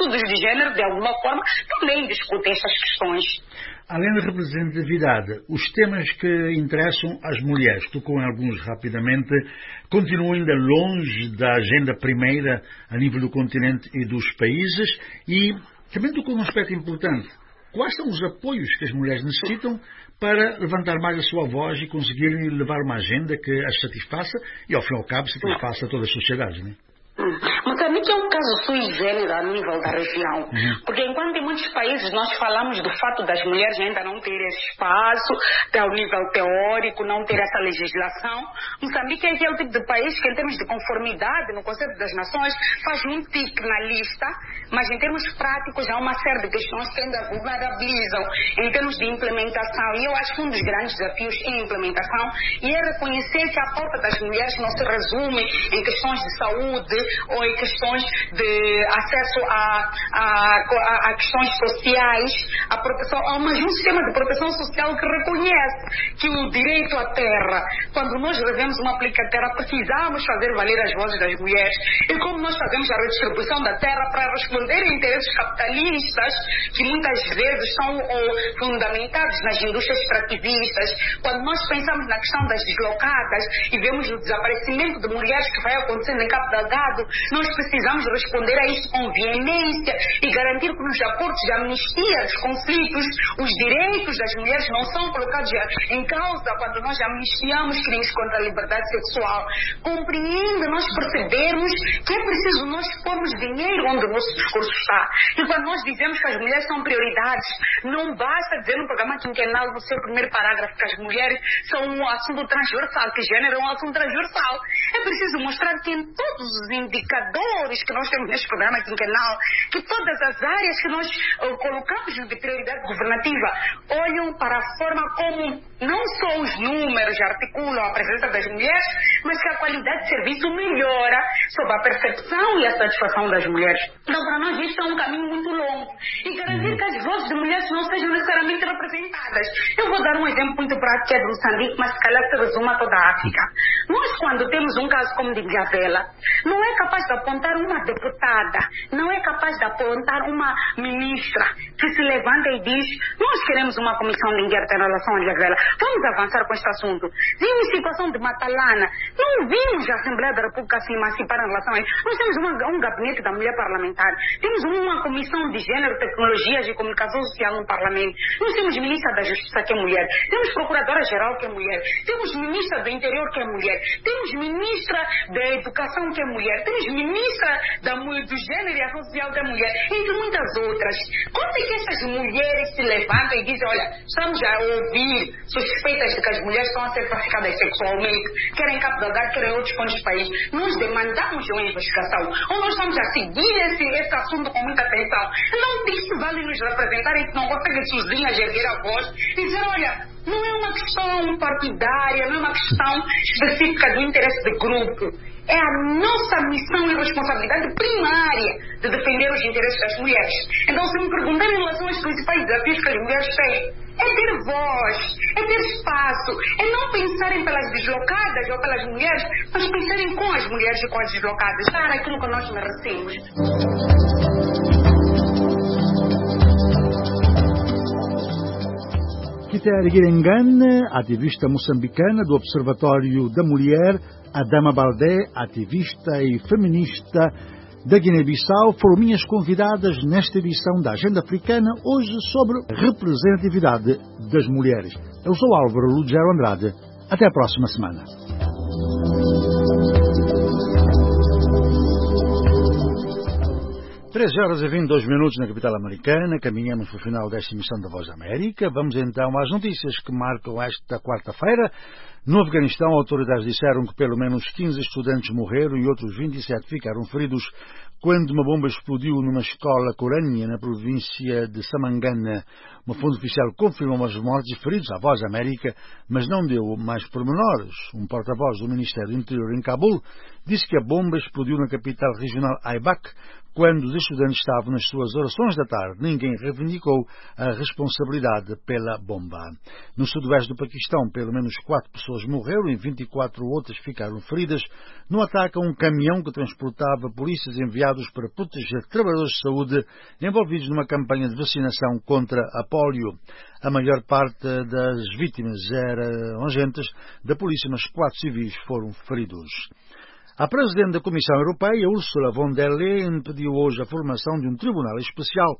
estudos de género, de alguma forma, também discutem estas questões. Além da representatividade, os temas que interessam às mulheres, tocou em alguns rapidamente, continuam ainda longe da agenda primeira a nível do continente e dos países e também tocou num aspecto importante. Quais são os apoios que as mulheres necessitam para levantar mais a sua voz e conseguirem levar uma agenda que as satisfaça e, ao fim e ao cabo, satisfaça toda a sociedade, não é? Hum. Moçambique é um caso sui generis a nível da região, uhum. porque enquanto em muitos países nós falamos do fato das mulheres ainda não terem esse espaço, ao nível teórico, não ter essa legislação, Moçambique é aquele tipo de país que em termos de conformidade no conceito das nações faz um tique na lista, mas em termos práticos há uma série de questões que ainda vulnerabilizam em termos de implementação, e eu acho que um dos grandes desafios em implementação é reconhecer que a pauta das mulheres não se resume em questões de saúde ou em questões de acesso a, a, a, a questões sociais, a proteção, há um sistema de proteção social que reconhece que o direito à terra, quando nós devemos uma política de terra, precisamos fazer valer as vozes das mulheres. E como nós fazemos a redistribuição da terra para responder a interesses capitalistas, que muitas vezes são ou, fundamentados nas indústrias extrativistas, quando nós pensamos na questão das deslocadas e vemos o desaparecimento de mulheres que vai acontecendo em Cabo Delgado, nós precisamos responder a isto com veemência e garantir que nos acordos de amnistia dos conflitos, os direitos das mulheres não são colocados em causa quando nós amnistiamos crimes contra a liberdade sexual. Compreende nós percebermos que é preciso nós pormos dinheiro onde o nosso discurso está. E quando nós dizemos que as mulheres são prioridades, não basta dizer no programa quinquenal, no seu primeiro parágrafo, que as mulheres são um assunto transversal, que gênero é um assunto transversal. É preciso mostrar que em todos os indicadores que nós temos neste programa quinquenal, que todas as áreas que nós uh, colocamos de prioridade governativa olham para a forma como não só os números articulam a presença das mulheres, mas que a qualidade de serviço melhora sob a percepção e a satisfação das mulheres. Então, para nós, isto é um caminho muito longo. E garantir que as vozes de mulheres não sejam necessariamente representadas. Eu vou dar um exemplo muito prático, que é de Moçambique, mas se calhar se resume a toda a África. Nós, quando temos um caso como de Biavela, não é capaz de apontar uma deputada, não é capaz de apontar uma ministra que se levanta e diz: nós queremos uma comissão de inquérito em relação a Biavela, vamos avançar com este assunto. Vimos situação de Matalana, não vimos a Assembleia da República se emancipar em relação a isso. Nós temos uma, um gabinete da mulher parlamentar, temos uma comissão de gênero, tecnologias e comunicação social no parlamento, nós temos ministra da Justiça que é mulher, temos procuradora-geral que é mulher, temos ministra do Interior que é mulher, temos ministra da Educação que é mulher, temos ministra da, do Gênero e Ação Social que é mulher, entre muitas outras. Quando é que essas mulheres se levantam e dizem: olha, estamos a ouvir suspeitas de que as mulheres estão a ser traficadas sexualmente, quer em Cabo Delgado, quer em outros pontos do país, nós demandamos uma investigação, ou nós estamos a seguir esse, esse assunto com muita atenção? Não diz que vale nos representar e que não consegue sozinhas erguer a voz e dizer: olha, não é uma questão partidária, não é uma questão específica do interesse de grupo. É a nossa missão e responsabilidade primária de defender os interesses das mulheres. Então, se me perguntarem em relação aos principais desafios que as mulheres têm, é ter voz, é ter espaço, é não pensarem pelas deslocadas ou pelas mulheres, mas pensarem com as mulheres e com as deslocadas, dar aquilo que nós merecemos. Quitéria Guirengane, ativista moçambicana do Observatório da Mulher, Adama Baldé, ativista e feminista da Guiné-Bissau, foram minhas convidadas nesta edição da Agenda Africana, hoje sobre representatividade das mulheres. Eu sou Álvaro Lugero Andrade. Até a próxima semana. treze horas e vinte e dois minutos na capital americana, caminhamos para o final desta emissão da Voz da América. Vamos então às notícias que marcam esta quarta-feira. No Afeganistão, autoridades disseram que pelo menos quinze estudantes morreram e outros vinte e sete ficaram feridos quando uma bomba explodiu numa escola corânia na província de Samangana. Uma fonte oficial confirmou as mortes e feridos à Voz da América, mas não deu mais pormenores. Um porta-voz do Ministério do Interior em Cabul disse que a bomba explodiu na capital regional Aibak, quando os estudantes estavam nas suas orações da tarde. Ninguém reivindicou a responsabilidade pela bomba. No sudoeste do Paquistão, pelo menos quatro pessoas morreram e vinte e quatro outras ficaram feridas no ataque a um caminhão que transportava polícias enviados para proteger trabalhadores de saúde envolvidos numa campanha de vacinação contra a polio. A maior parte das vítimas eram agentes da polícia, mas quatro civis foram feridos. A Presidente da Comissão Europeia, Ursula von der Leyen, pediu hoje a formação de um tribunal especial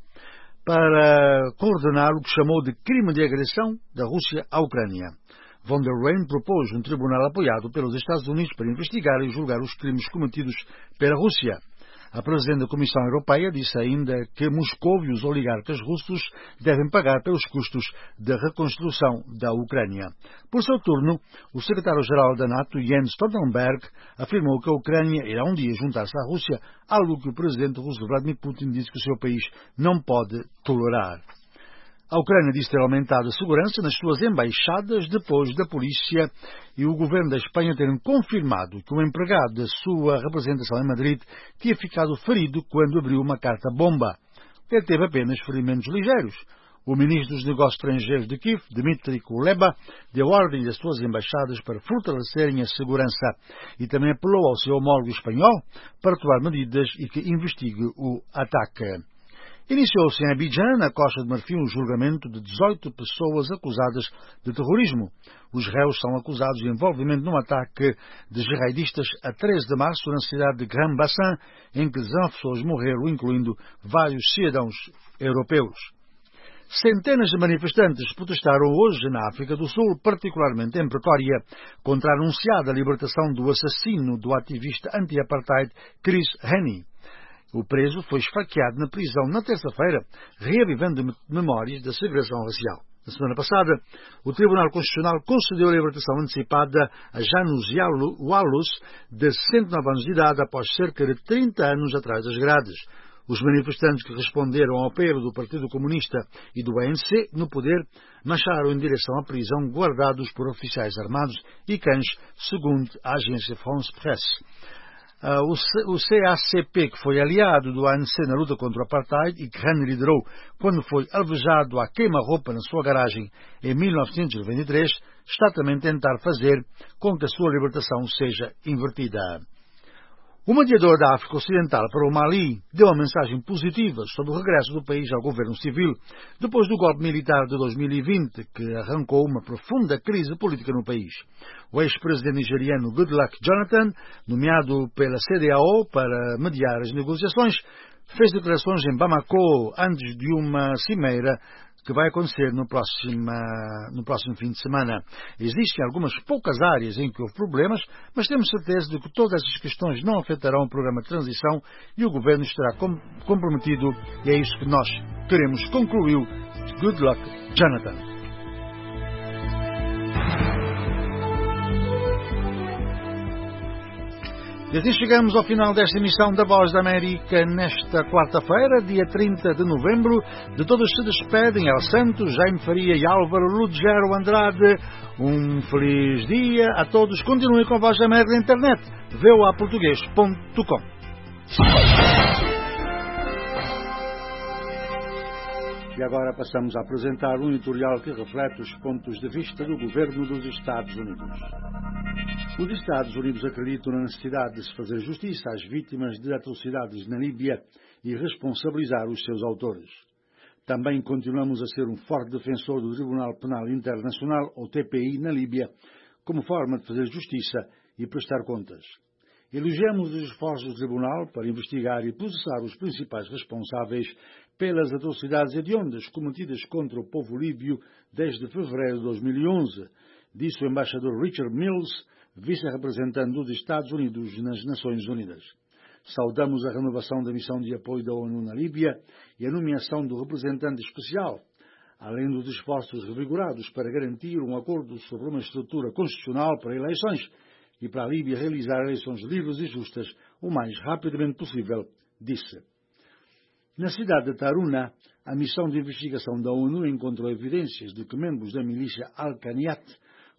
para coordenar o que chamou de crime de agressão da Rússia à Ucrânia. Von der Leyen propôs um tribunal apoiado pelos Estados Unidos para investigar e julgar os crimes cometidos pela Rússia. A Presidente da Comissão Europeia disse ainda que Moscou e os oligarcas russos devem pagar pelos custos da reconstrução da Ucrânia. Por seu turno, o secretário-geral da NATO, Jens Stoltenberg, afirmou que a Ucrânia irá um dia juntar-se à Rússia, algo que o presidente russo Vladimir Putin disse que o seu país não pode tolerar. A Ucrânia disse ter aumentado a segurança nas suas embaixadas depois da polícia e o governo da Espanha terem confirmado que um empregado da sua representação em Madrid tinha ficado ferido quando abriu uma carta-bomba. Ele teve apenas ferimentos ligeiros. O ministro dos Negócios Estrangeiros de Kiev, Dmitry Kuleba, deu ordem às suas embaixadas para fortalecerem a segurança e também apelou ao seu homólogo espanhol para tomar medidas e que investigue o ataque. Iniciou-se em Abidjan, na Costa de Marfim, o julgamento de dezoito pessoas acusadas de terrorismo. Os réus são acusados de envolvimento num ataque de jihadistas a treze de março na cidade de Grand Bassin, em que dezenove pessoas morreram, incluindo vários cidadãos europeus. Centenas de manifestantes protestaram hoje na África do Sul, particularmente em Pretória, contra a anunciada libertação do assassino do ativista anti-apartheid Chris Hani. O preso foi esfaqueado na prisão na terça-feira, reavivando memórias da segregação racial. Na semana passada, o Tribunal Constitucional concedeu a libertação antecipada a Janus Walus, de sessenta e nove anos de idade, após cerca de trinta anos atrás das grades. Os manifestantes que responderam ao apelo do Partido Comunista e do A N C no poder marcharam em direção à prisão, guardados por oficiais armados e cães, segundo a agência France Presse. Uh, o C A C P, que foi aliado do A N C na luta contra o apartheid e que Han liderou quando foi alvejado à queima-roupa na sua garagem em mil novecentos e noventa e três, está também a tentar fazer com que a sua libertação seja invertida. O mediador da África Ocidental para o Mali deu uma mensagem positiva sobre o regresso do país ao governo civil depois do golpe militar de dois mil e vinte, que arrancou uma profunda crise política no país. O ex-presidente nigeriano Goodluck Jonathan, nomeado pela C D A O para mediar as negociações, fez declarações em Bamako antes de uma cimeira que vai acontecer no próximo, no próximo fim de semana. Existem algumas poucas áreas em que houve problemas, mas temos certeza de que todas essas questões não afetarão o programa de transição e o governo estará com, comprometido, e é isso que nós queremos, concluiu Goodluck Jonathan. E assim chegamos ao final desta emissão da Voz da América nesta quarta-feira, dia trinta de novembro. De todos se despedem El Santos, Jaime Faria e Álvaro Lugero Andrade. Um feliz dia a todos. Continuem com a Voz da América na internet, v o a português ponto com. E agora passamos a apresentar um editorial que reflete os pontos de vista do governo dos Estados Unidos. Os Estados Unidos acreditam na necessidade de se fazer justiça às vítimas de atrocidades na Líbia e responsabilizar os seus autores. Também continuamos a ser um forte defensor do Tribunal Penal Internacional, ou T P I, na Líbia, como forma de fazer justiça e prestar contas. Elogiamos os esforços do Tribunal para investigar e processar os principais responsáveis pelas atrocidades hediondas cometidas contra o povo líbio desde fevereiro de dois mil e onze, disse o embaixador Richard Mills, vice-representante dos Estados Unidos nas Nações Unidas. Saudamos a renovação da missão de apoio da ONU na Líbia e a nomeação do representante especial, além dos esforços revigorados para garantir um acordo sobre uma estrutura constitucional para eleições e para a Líbia realizar eleições livres e justas o mais rapidamente possível, disse. Na cidade de Taruna, a missão de investigação da ONU encontrou evidências de que membros da milícia Al-Qaniat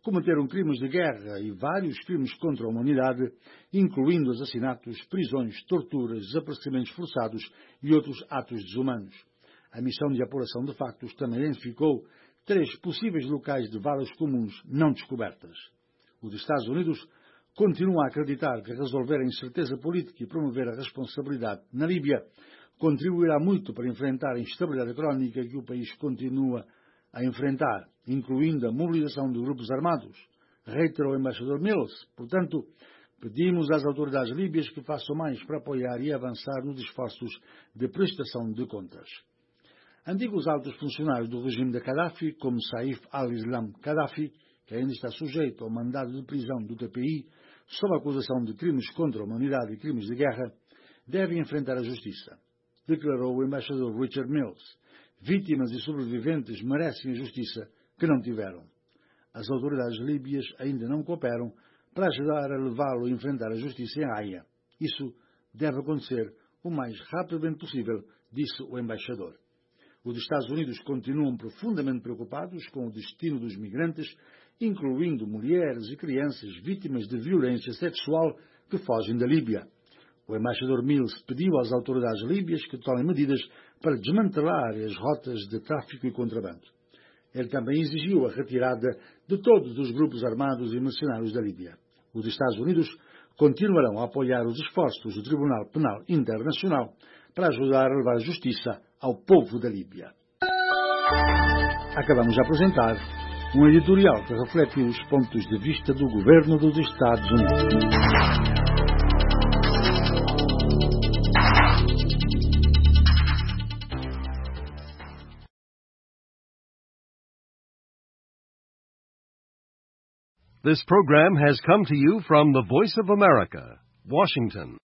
cometeram crimes de guerra e vários crimes contra a humanidade, incluindo assassinatos, prisões, torturas, desaparecimentos forçados e outros atos desumanos. A missão de apuração de factos também identificou três possíveis locais de valas comuns não descobertas. Os Estados Unidos continuam a acreditar que resolver a incerteza política e promover a responsabilidade na Líbia contribuirá muito para enfrentar a instabilidade crónica que o país continua a enfrentar, incluindo a mobilização de grupos armados, reiterou o embaixador Mills. Portanto, pedimos às autoridades líbias que façam mais para apoiar e avançar nos esforços de prestação de contas. Antigos altos funcionários do regime de Gaddafi, como Saif al-Islam Gaddafi, que ainda está sujeito ao mandado de prisão do T P I, sob acusação de crimes contra a humanidade e crimes de guerra, devem enfrentar a justiça, declarou o embaixador Richard Mills. Vítimas e sobreviventes merecem a justiça que não tiveram. As autoridades líbias ainda não cooperam para ajudar a levá-lo a enfrentar a justiça em Haia. Isso deve acontecer o mais rapidamente possível, disse o embaixador. Os Estados Unidos continuam profundamente preocupados com o destino dos migrantes, incluindo mulheres e crianças vítimas de violência sexual que fogem da Líbia. O embaixador Mills pediu às autoridades líbias que tomem medidas para desmantelar as rotas de tráfico e contrabando. Ele também exigiu a retirada de todos os grupos armados e mercenários da Líbia. Os Estados Unidos continuarão a apoiar os esforços do Tribunal Penal Internacional para ajudar a levar a justiça ao povo da Líbia. Acabamos de apresentar um editorial que refletiu os pontos de vista do governo dos Estados Unidos. This program has come to you from the Voice of America, Washington.